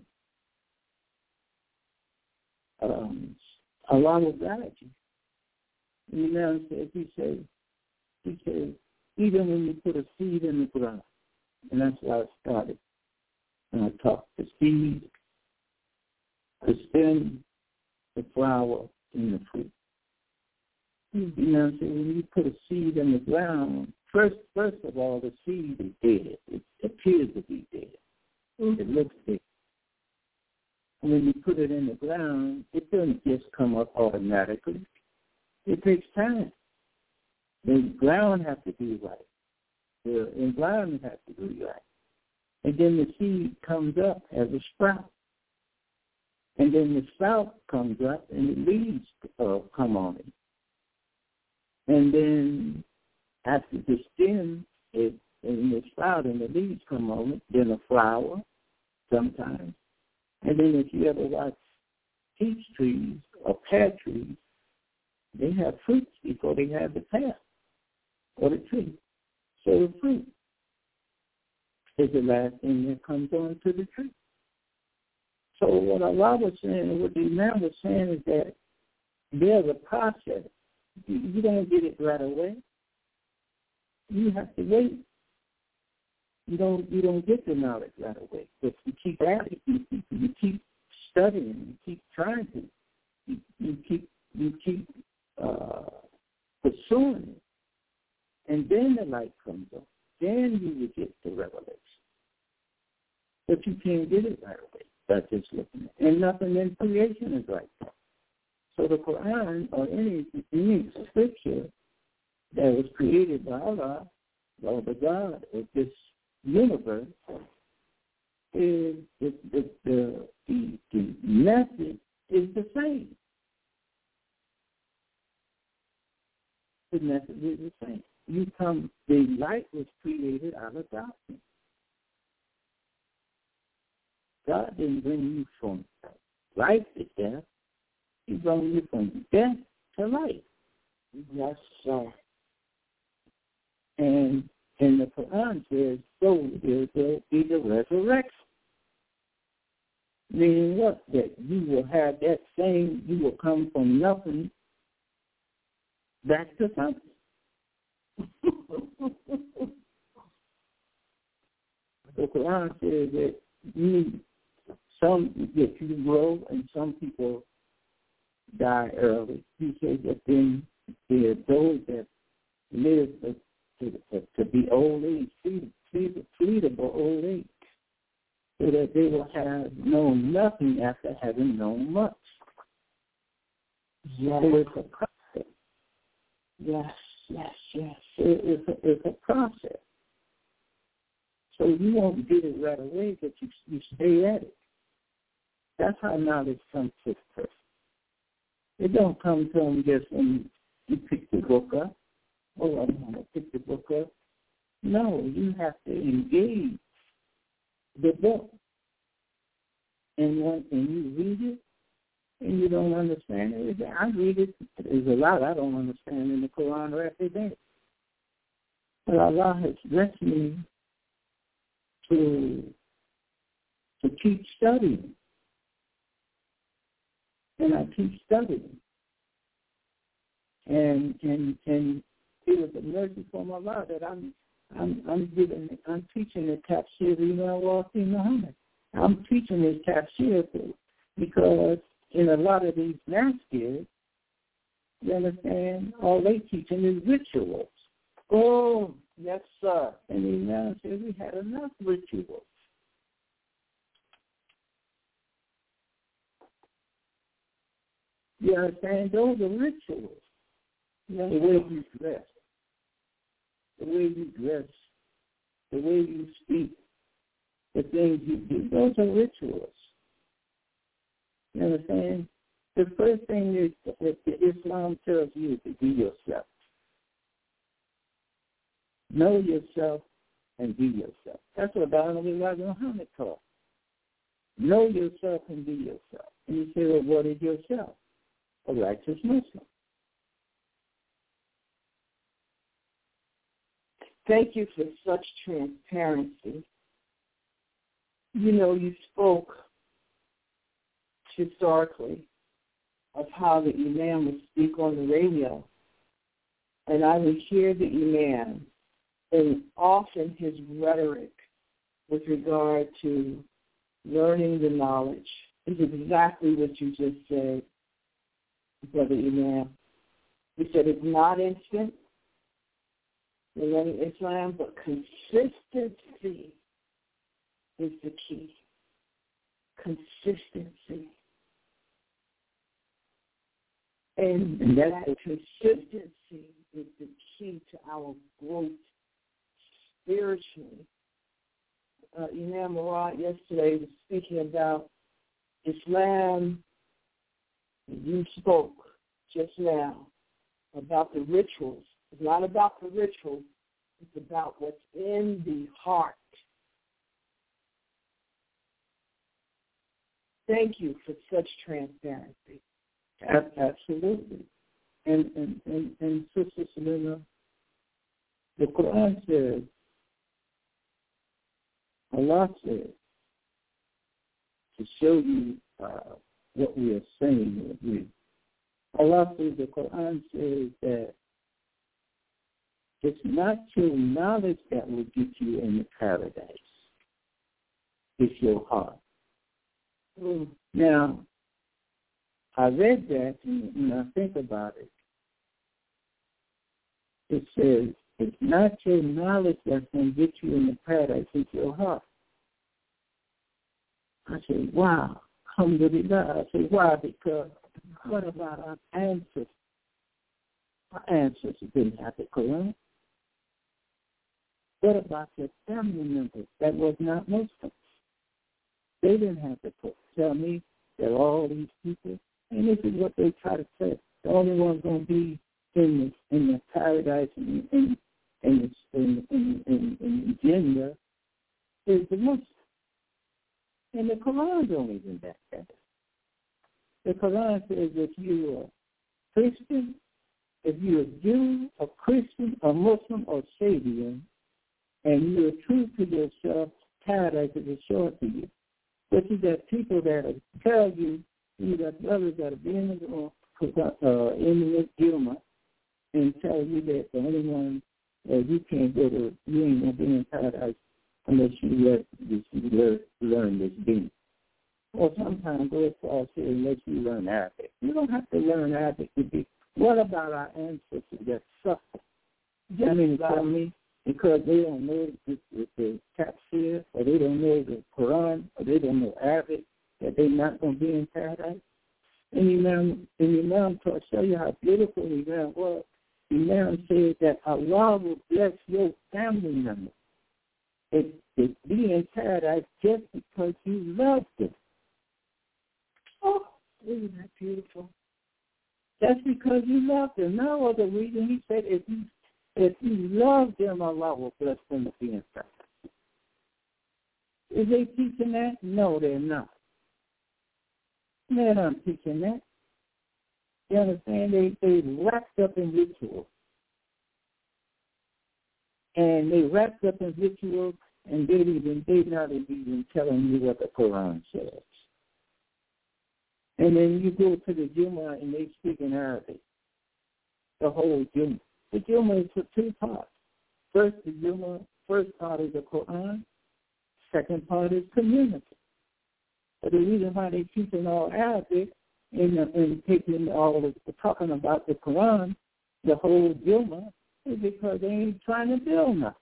B: Allah will guide you. And the man says, he says, even when you put a seed in the Quran, and that's why I started. And I talked the seed, the stem, the flower, and the fruit. Mm-hmm. You know what I'm saying? When you put a seed in the ground, first of all, the seed is dead. It appears to be dead. Mm-hmm. It looks dead. And when you put it in the ground, it doesn't just come up automatically. It takes time. The ground has to be right. The environment has to be right. And then the seed comes up as a sprout. And then the sprout comes up and the leaves come on it. And then after the stem and the sprout and the leaves come on it, then a flower sometimes. And then if you ever watch peach trees or pear trees, they have fruits before they have the pear or the tree. So the fruit is the last thing that comes on to the tree. So what Allah was saying, what the Imam was saying is that there's a process. You don't get it right away. You have to wait. You don't get the knowledge right away. But you keep at it. You keep studying. You keep trying to. You keep pursuing it, and then the light comes up. Then you will get the revelation. But you can't get it right away by just looking at it. And nothing in creation is like that. So the Quran or any scripture that was created by Allah, or the God of this universe, is the message is the same. The message is the same. The light was created out of darkness. God didn't bring you from life to death. He brought you from death to life.
A: Yes, sir.
B: And the Quran says, so there will be the resurrection. Meaning what? That you will have that same, you will come from nothing back to something. The Quran says that you grow and some people die early. He says that then there are those that live to be old age, treatable old age, so that they will have known nothing after having known much.
A: Yes.
B: So it's a process.
A: Yes.
B: It's a process. So you won't get it right away, but you stay at it. That's how knowledge comes to a person. It don't come to them just when you pick the book up. Oh, I want to pick the book up. No, you have to engage the book. And you read it, and you don't understand it. I read it. There's a lot I don't understand in the Quran every day. But Allah has blessed me to keep studying. And I keep studying. And it was a mercy from Allah that I'm teaching the tafsir Imam Wasi Muhammad. I'm teaching this tafsir because in a lot of these masjids, you understand, all they teaching is rituals.
A: Oh, yes, sir.
B: And the Imam said we had enough rituals. You understand? Those are rituals.
A: Yes.
B: The way you dress, the way you speak, the things you do, those are rituals. You understand? The first thing is that Islam tells you to be yourself. Know yourself and be yourself. That's what Dr. Muhammad taught. Know yourself and be yourself. And you say, well, what is yourself? A righteous Muslim.
A: Thank you for such transparency. You know, you spoke historically of how the Imam would speak on the radio, and I would hear the Imam, and often his rhetoric with regard to learning the knowledge is exactly what you just said, Brother Imam. He said it's not instant in learning Islam, but consistency is the key. Consistency. And that consistency is the key to our growth spiritually. Imam Murad yesterday was speaking about Islam. You spoke just now about the rituals. It's not about the rituals. It's about what's in the heart. Thank you for such transparency.
B: Absolutely. And Sister Selena, the Quran says, Allah says, to show you what we are saying, Allah says, the Quran says that it's not your knowledge that will get you into paradise. It's your heart. Now, I read that, and when I think about it, it says, it's not your knowledge that's going to get you into paradise, it's your heart. I said, wow, alhamdulillah. I said, why? Because what about our ancestors? Our ancestors didn't have the Quran. What about their family members that was not Muslims? They didn't have the Quran. Tell me that all these people, and this is what they try to say, the only one's going to be in the paradise in Jannah is the Muslim. And the Quran don't even back that up. The Quran says if you are Christian, if you're a Jew, a Christian, a Muslim, or Sabian, and you're true to yourself, paradise is assured to you. But you got people that tell you got brothers that are being in the Gilma and tell you that the only one you can't go to, you ain't going to be in paradise unless you learn this deen. Or sometimes go as far as say unless you learn Arabic. You don't have to learn Arabic to be. What about our ancestors that suffer? You mean to tell me because they don't know the tafsir, or they don't know the Quran, or they don't know Arabic, that they're not going to be in paradise? And Imam to show you how beautiful Imam was. Imam said that Allah will bless your family members. It be in paradise just because you love them. Oh, isn't that beautiful? That's because you love them. No other reason. He said if you love them, Allah will bless them to be in paradise. Is they teaching that? No, they're not. They're not teaching that. You understand? They wrapped up in rituals. And they wrapped up in rituals, and they're not even telling you what the Quran says. And then you go to the Jumu'ah and they speak in Arabic. The whole Jumu'ah. The Jumu'ah is for two parts. First part is the Quran. Second part is community. But the reason why they're teaching all Arabic and taking talking about the Quran, the whole Jumu'ah, is because they ain't trying to build nothing.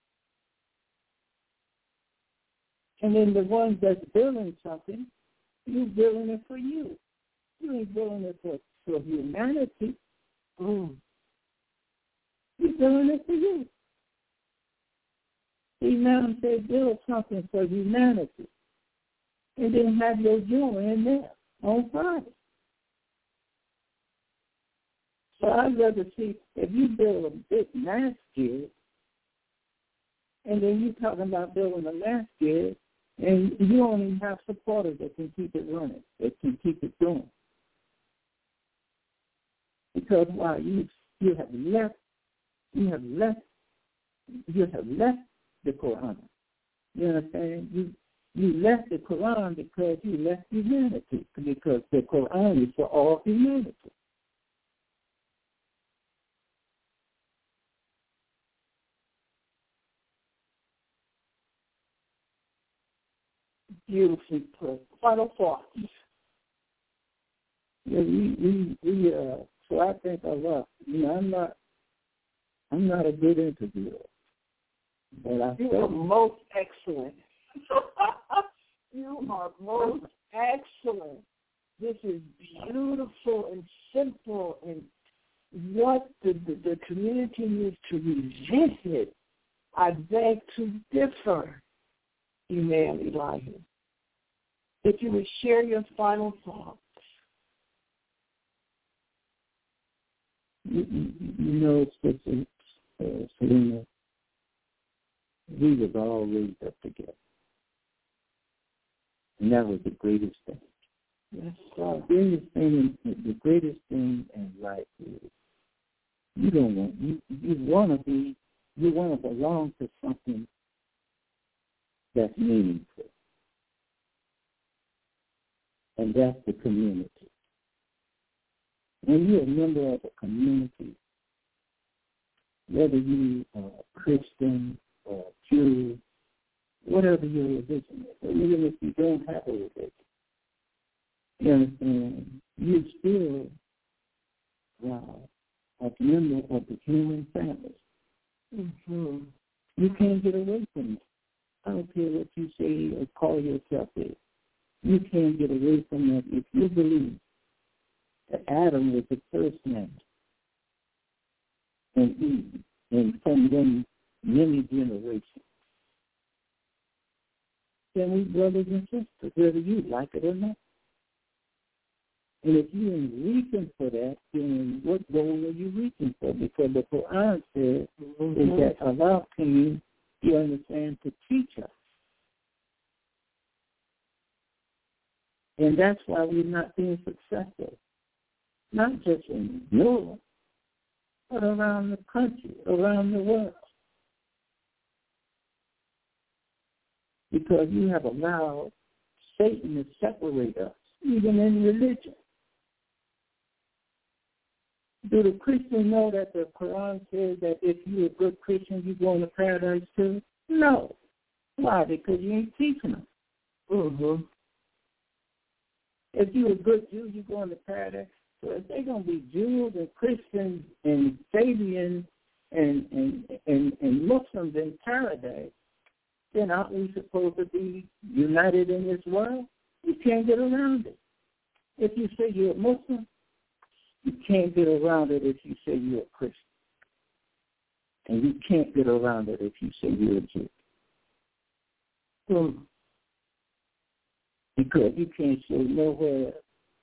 B: And then the ones that's building something, you're building it for you. You ain't building it for humanity. You're building it for you. The Imam said build something for humanity. And then have your joy in there on Friday. So I'd rather see if you build a big masjid, and then you're talking about building a masjid, and you only have supporters that can keep it running, that can keep it going. Because why? You have left the Quran. You understand? You left the Quran because you left humanity, because the Quran is for all humanity. Beautifully put. Final thoughts. Yeah, so I think Allah. I'm not a good interviewer, but
A: you are most excellent. You are most excellent. This is beautiful and simple, and what the community needs to revisit. I beg to differ, Imam Elijah. If you would share your final thoughts.
B: Selena, we was all raised up together. And that was the greatest thing.
A: Yes, sir.
B: The greatest thing in life is you want to belong to something that's meaningful. And that's the community. when you're a member of a community, whether you are a Christian or a Jew, whatever your religion is, or even if you don't have a religion, you understand, you're still a member of the human family.
A: Mm-hmm.
B: You can't get away from it. I don't care what you say or call yourself it. You can't get away from that if you believe that Adam was the first man and Eve, and from them many generations. Then we brothers and sisters, whether you like it or not. And if you ain't reaching for that, then what goal are you reaching for? Because the Quran says is that Allah came, you understand, to teach us. And that's why we're not being successful. Not just in Europe, but around the country, around the world. Because you have allowed Satan to separate us, even in religion. Do the Christians know that the Quran says that if you're a good Christian, you're going to paradise too? No. Why? Because you ain't teaching them. Mm-hmm. If you're a good Jew, you're going to paradise. So if they're going to be Jews and Christians and Sabians and Muslims in paradise, then aren't we supposed to be united in this world? You can't get around it. If you say you're a Muslim, you can't get around it if you say you're a Christian. And you can't get around it if you say you're a Jew. Because you can't show nowhere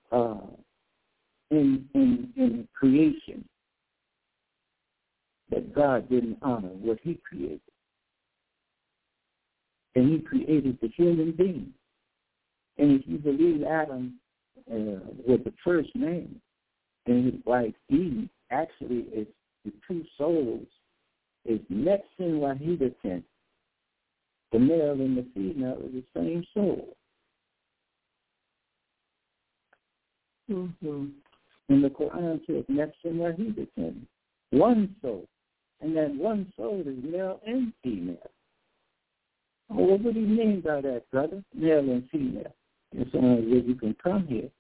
B: in creation that God didn't honor what he created. And he created the human being. And if you believe Adam was the first man, and his wife Eve, actually it's the two souls, is nefsin wahidatin. The male and the female are the same soul. Mm-hmm. And the Quran says nefsin wahidatin, one soul. And that one soul is male and female. Well, what do you mean by that, brother? Male and female. It's only way you can come here.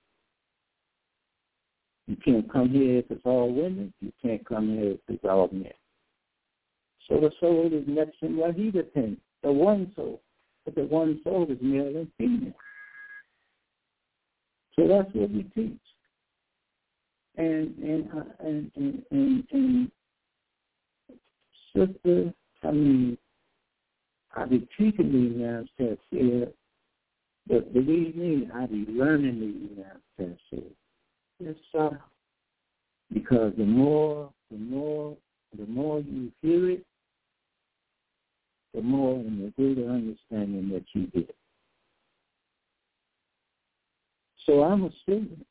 B: You can't come here if it's all women. You can't come here if it's all men. So the soul is nefsin wahidatin, the one soul. But the one soul is male and female. So that's what we teach. And sister, I be teaching these now steps here, but believe me, I be learning these now steps here. Yes, sir. Because the more you hear it, the more and the greater understanding that you get. So I'm a student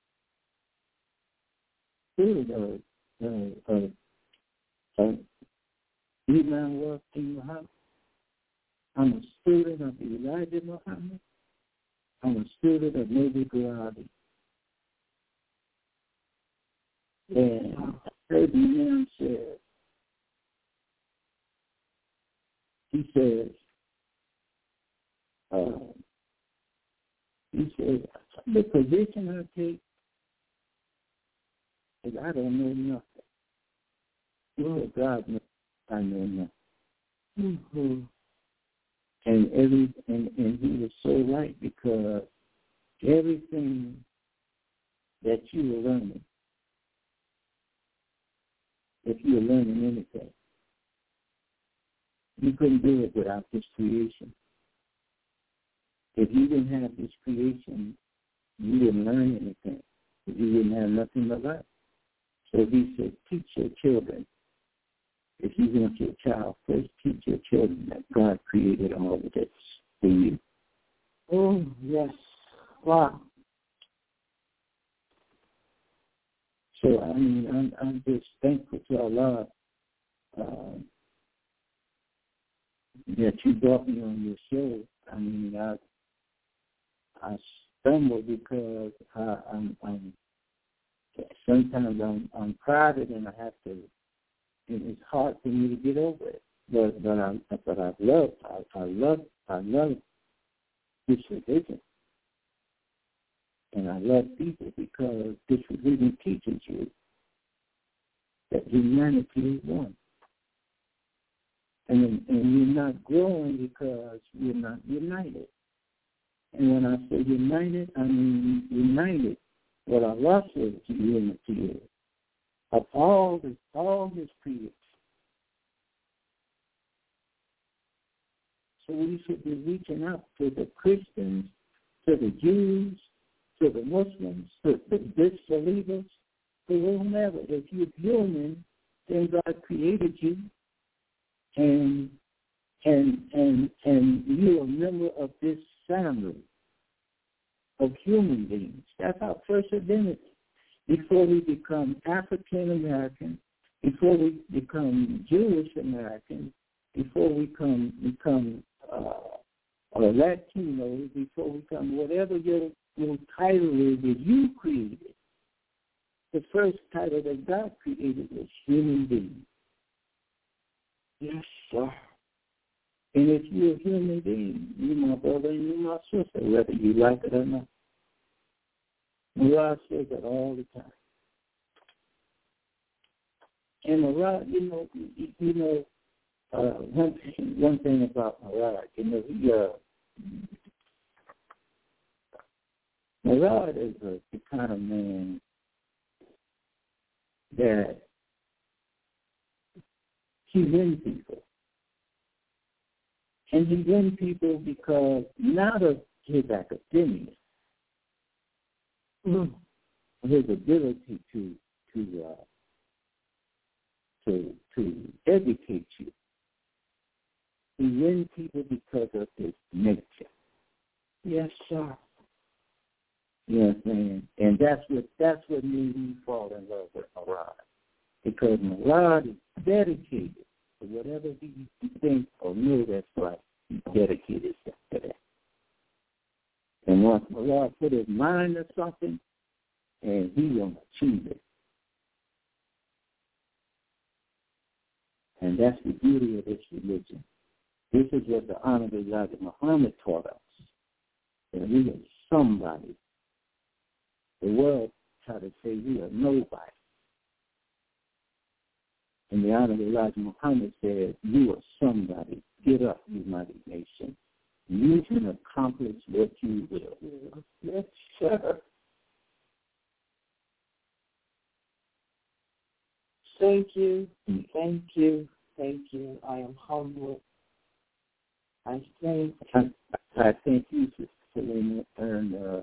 B: of Imam Wafdi Muhammad. I'm a student of Elijah Muhammad. I'm a student of Nabi Gharadi. And I heard the man say, he says, the position I take is I don't know nothing. Because God knows I know nothing. Mm-hmm. And he was so right, because everything that you were learning, if you were learning anything, you couldn't do it without this creation. If you didn't have this creation, you didn't learn anything. You didn't have nothing to learn. So he said, teach your children. If you want your child, first teach your children that God created all of this for you. Oh, yes. Wow. So, I'm just thankful to Allah that you brought me on your show. I stumble because sometimes I'm private and I have to, and it's hard for me to get over it. But I love this religion. And I love people because this religion teaches you that humanity is one. And you're not growing because you're not united. And when I say united, I mean united. What Allah says to unity is of all his creation. So we should be reaching out to the Christians, to the Jews, to the Muslims, to the disbelievers, to whomever. If you're human, then God created you, and you're a member of this family of human beings. That's our first identity. Before we become African American, before we become Jewish American, before we become Latino, before we become whatever your title is that you created, the first title that God created was human being.
A: Yes, sir.
B: And if you're a human being, you're my brother and you're my sister, whether you like it or not. Marad says that all the time. And Marad, one thing about Marad, Marad is the kind of man that he wins people. And he wins people because not of his academia, his ability to educate you. He wins people because of his nature.
A: Yes, sir.
B: You know what I'm saying? And that's what made me fall in love with Marad. Because Marad is dedicated to whatever he thinks or knows that's right. He dedicated to that. And once Marad put his mind to something, and he will achieve it. And that's the beauty of this religion. This is what the Honorable Elijah Muhammad taught us. That we are somebody. The world try to say we are nobody. And the Honorable Elijah Muhammad said, you are somebody. Get up, United Nations. You can accomplish what you will.
A: Yes, sir. Thank you. Thank you. Thank you. I am humbled. I thank
B: you, Sister Selena, and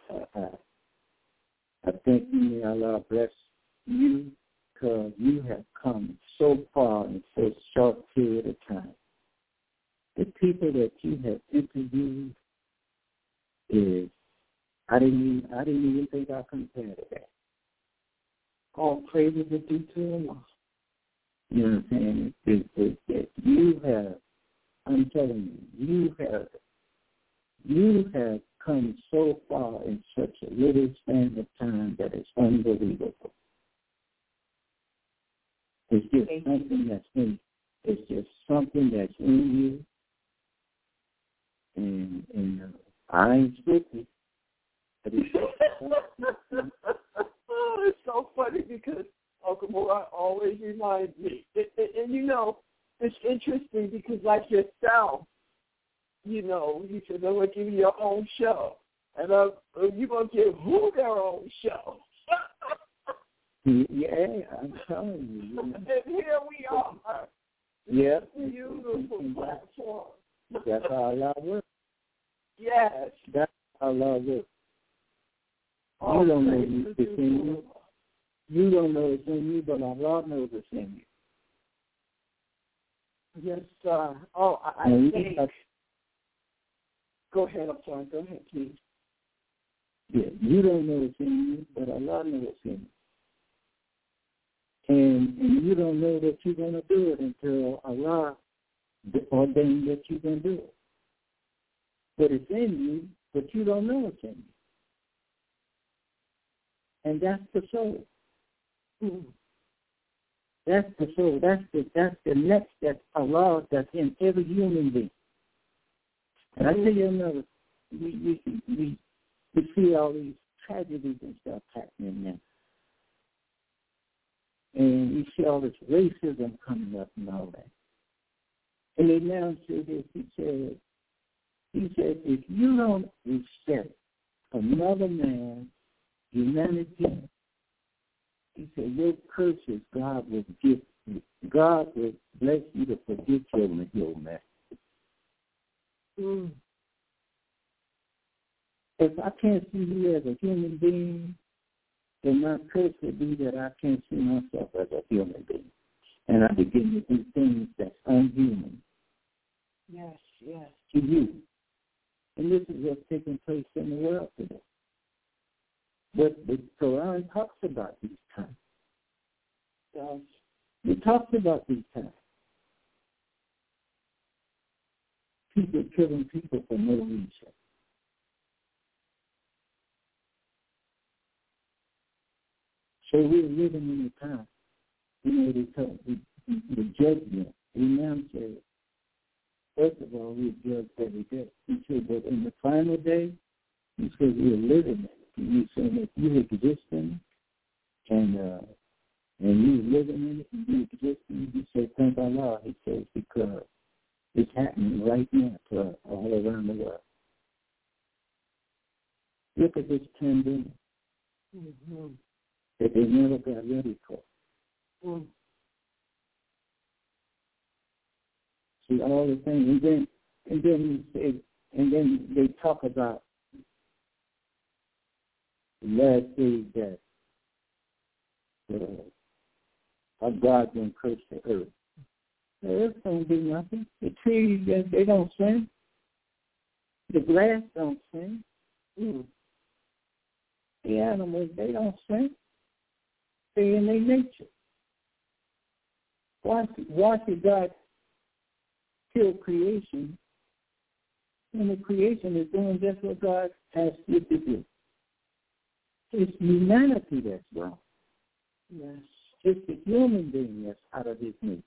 B: I thank you, may Allah bless you, because you have come so far in such a short period of time. The people that you have interviewed is, I didn't even think I compared to that.
A: All praises are due to Allah.
B: You know what I'm saying? You have, I'm telling you, you have come so far in such a little span of time that it's unbelievable. It's just something that's in. It's just something that's in you, and I ain't stupid. But
A: it's so funny because Uncle Marad always reminds me, and it's interesting because like yourself, he said, I'm going to give you your own show. And you're going to give who their own show?
B: Yeah, I'm telling you.
A: And here we are.
B: Yep.
A: Beautiful platform.
B: That's how Allah works.
A: Yes.
B: That's how Allah works.
A: You
B: don't know it's in you. You don't know it's in you, but Allah knows it's in you.
A: Yes, sir. I think. Go ahead, I'm sorry. Go ahead, please.
B: Yeah, you don't know it's in you, but Allah knows it's in you. And you don't know that you're going to do it until Allah ordained that you're going to do it. But it's in you, but you don't know it's in you. And that's the soul. That's the soul. That's the next that Allah that's in every human being. And I tell you another, we see all these tragedies and stuff happening now. And we see all this racism coming up and all that. And he now said this, he said, if you don't respect another man's humanity, he said, your curses God will give you. God will bless you to forget your mess. If I can't see you as a human being, then my curse would be that I can't see myself as a human being. And I begin to do things that's unhuman.
A: Yes.
B: To you. And this is what's taking place in the world today. But the Quran talks about these times.
A: Yes.
B: It talks about these times. People killing people for no reason. So we're living in a time, they talk the judgment. Imam said, first of all, we're judged every day. He said, but in the final day, he said, we're living it. He said, if you exist in it, and you living in it, and you exist in it, he said, thank Allah. He says, because it's happening right now to all around the world. Look at this pandemic that they never got ready for. See all the things, and then he said, and then they talk about the last days that our God going to curse the earth. The earth don't do nothing. The trees, they don't sin. The grass don't sin. The animals, they don't sin. They're in their nature. Why should God kill creation when the creation is doing just what God asked it to do? It's humanity that's wrong.
A: Yes.
B: It's the human being that's out of his nature.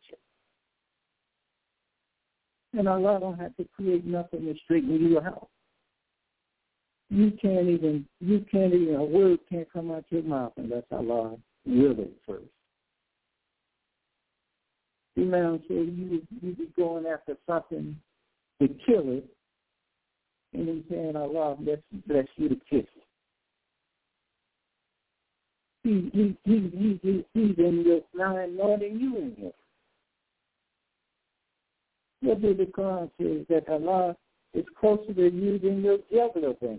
B: And Allah don't have to create nothing to straighten you out. You can't even, a word can't come out your mouth unless Allah will it first. The man said you be going after something to kill it, and he's saying, Allah bless you to kiss it. He's in your line more than you in here. What did the Quran say? That Allah is closer to you than your jugular vein.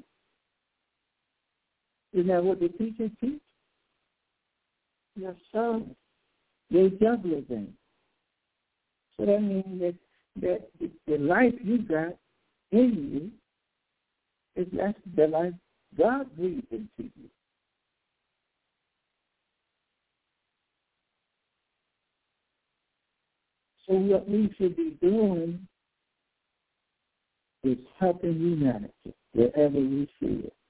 B: Isn't that what the teachers teach? Yes, sir. Your jugular vein. So that means that the life you got in you that's the life God breathed into you. So what we should be doing is helping humanity wherever we see it.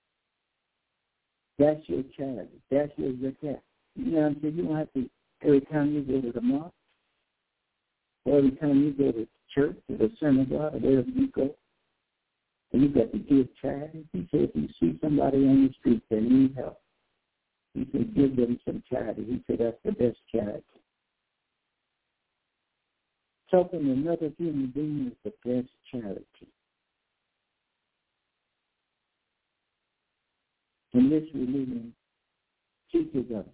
B: That's your charity. That's your zakat. You know what I'm saying? You don't have to, every time you go to the mosque, or every time you go to church, to the synagogue, or wherever you go, and you got to give charity. He said, if you see somebody on the street that needs help, he said, give them some charity. He said, that's the best charity. Helping another human being is the best charity. And this religion teaches us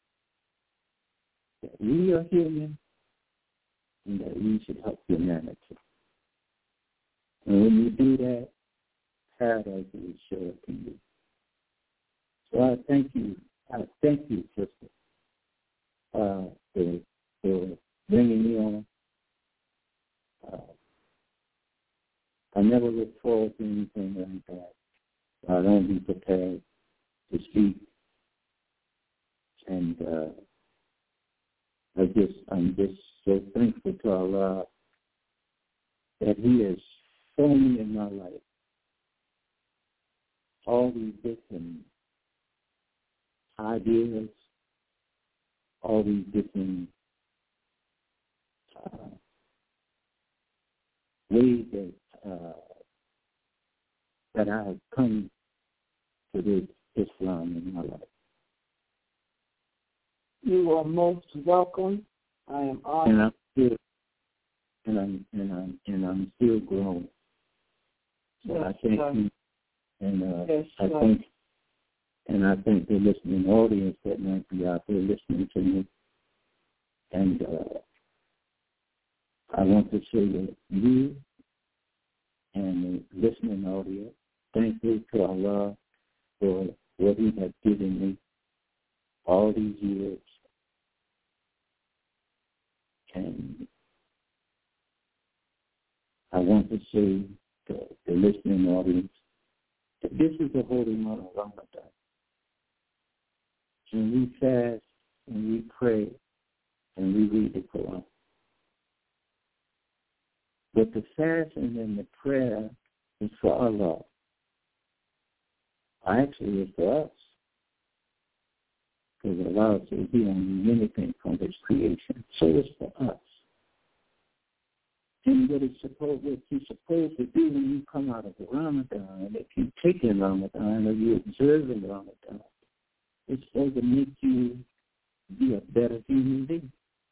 B: that we are human and that we should help humanity. And when you do that, paradise will show up to you. So I thank you, sister, for bringing me on. I never look forward to anything like that. I don't be prepared to speak. And I'm just so thankful to Allah that He has shown me in my life all these different ideas, all these different ways that I have come to this Islam in my life.
A: You are most welcome. I am honored.
B: And I'm still growing. So I thank you, and I thank the listening audience that might be out there listening to me. And I want to say that you and the listening audience, thank you to Allah for what He has given me all these years. And I want to say to the listening audience that this is the holy month of Ramadan. And we fast and we pray and we read the Quran. But the fasting and the prayer is for Allah. Actually, it's for us. Because Allah says He don't need anything from His creation. So it's for us. And what you're supposed to do when you come out of the Ramadan, if you take in Ramadan or you observe in Ramadan, it's supposed to make you be a better human being.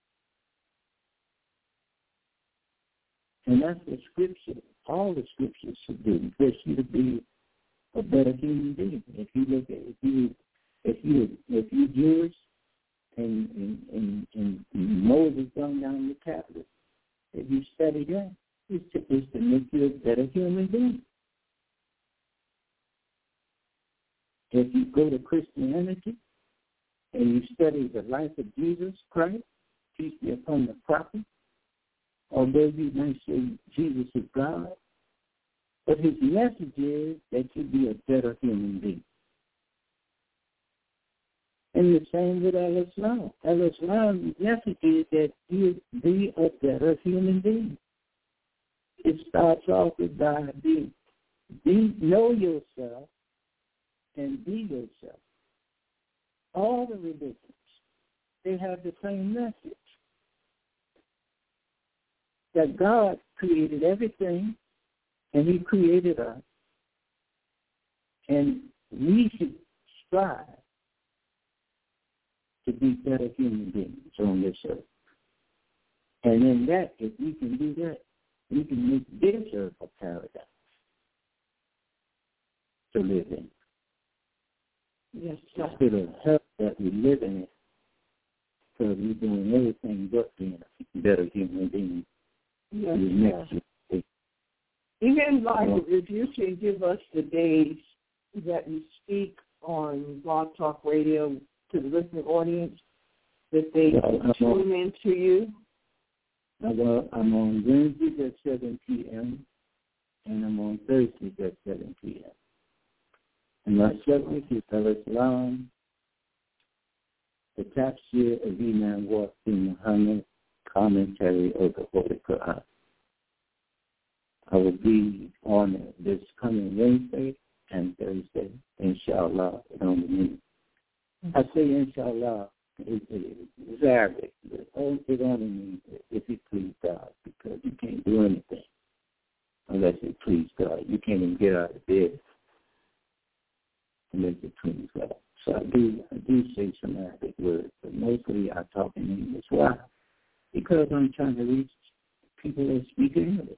B: And that's the scripture. All the scriptures should do. Push you to be a better human being. If you look at if you're Jewish and Moses going down the tablet, if you study that, it's to make you a better human being. If you go to Christianity and you study the life of Jesus Christ, peace be upon the prophet, although you might say Jesus is God, but his message is that you be a better human being. And the same with Al-Islam. Al-Islam's message is that you be a better human being. It starts off with know yourself and be yourself. All the religions, they have the same message. That God created everything, and He created us, and we should strive to be better human beings on this earth. And in that, if we can do that, we can make this earth a paradise to live in.
A: Yes,
B: sir. Instead of hell that we live in it, because we're doing everything but being a better human being.
A: Yes, even like if you can give us the days that you speak on Blog Talk Radio to the listening audience, that they can tune in to you.
B: Well, I'm on Wednesdays at 7 p.m. and I'm on Thursdays at 7 p.m. And my subject is Al-Islam, the Tafsir of Imam Waqi Muhammad, commentary of the Holy Quran. I will be on this coming Wednesday and Thursday, inshallah, on the meeting. I say inshallah, it's Arabic. It only means if it please God, because you can't do anything unless it please God. You can't even get out of bed unless it please God. So I do say some Arabic words, but mostly I talk in English. Why? Because I'm trying to reach people that speak English.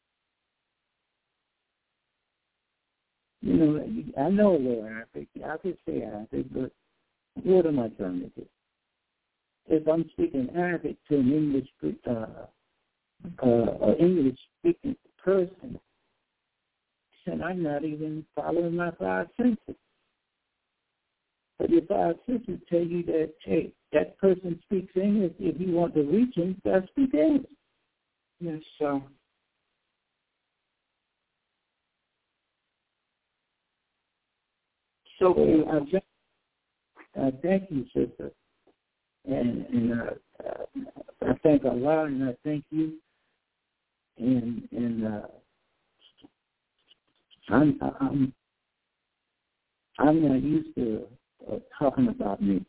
B: You know, I know a little Arabic. I could say Arabic, but what am I trying to do? If I'm speaking Arabic to an English-speaking person, then I'm not even following my five senses. But your five senses tell you that, hey, that person speaks English. If you want to reach him, you speak English.
A: Yes, sir.
B: So I thank you, sister. And I thank Allah, and I thank you. And I'm not used to talking about me.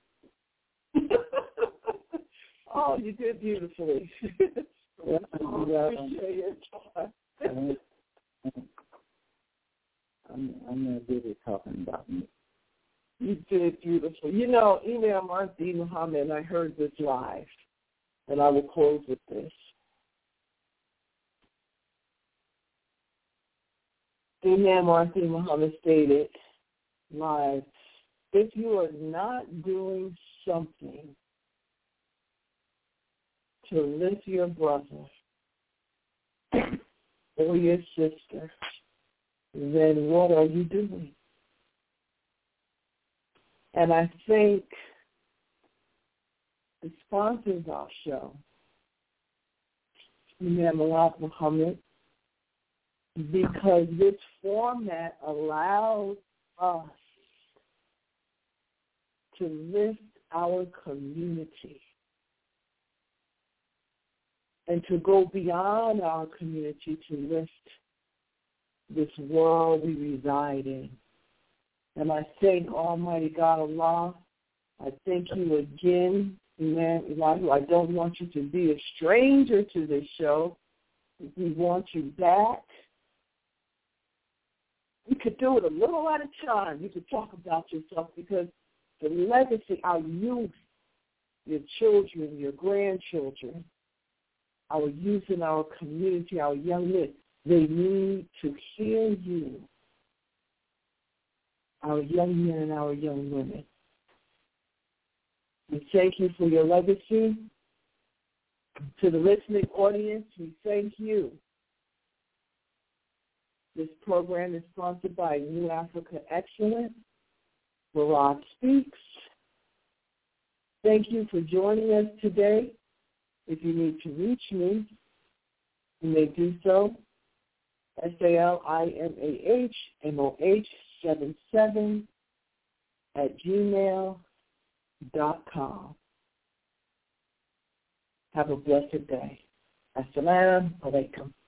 A: Oh, you did beautifully.
B: Well,
A: appreciate your time.
B: I'm not good at talking about me.
A: You did beautiful. You know, Imam Mahdi Muhammad, and I heard this live, and I will close with this. Imam Mahdi Muhammad stated live, if you are not doing something to lift your brother or your sister, then what are you doing? And I think the sponsors of our show, Imam Malak Muhammad, because this format allows us to lift our community and to go beyond our community to lift this world we reside in. And I thank Almighty God Allah. I thank you again, Imam Elijah. I don't want you to be a stranger to this show. We want you back. You could do it a little at a time. You could talk about yourself because the legacy, our youth, your children, your grandchildren, our youth in our community, our young men, they need to hear you, our young men and our young women. We thank you for your legacy. To the listening audience, we thank you. This program is sponsored by New Africa Excellence, Barad Speaks. Thank you for joining us today. If you need to reach me, you may do so. SALIMAH77@gmail.com. Have a blessed day. Assalamu alaikum.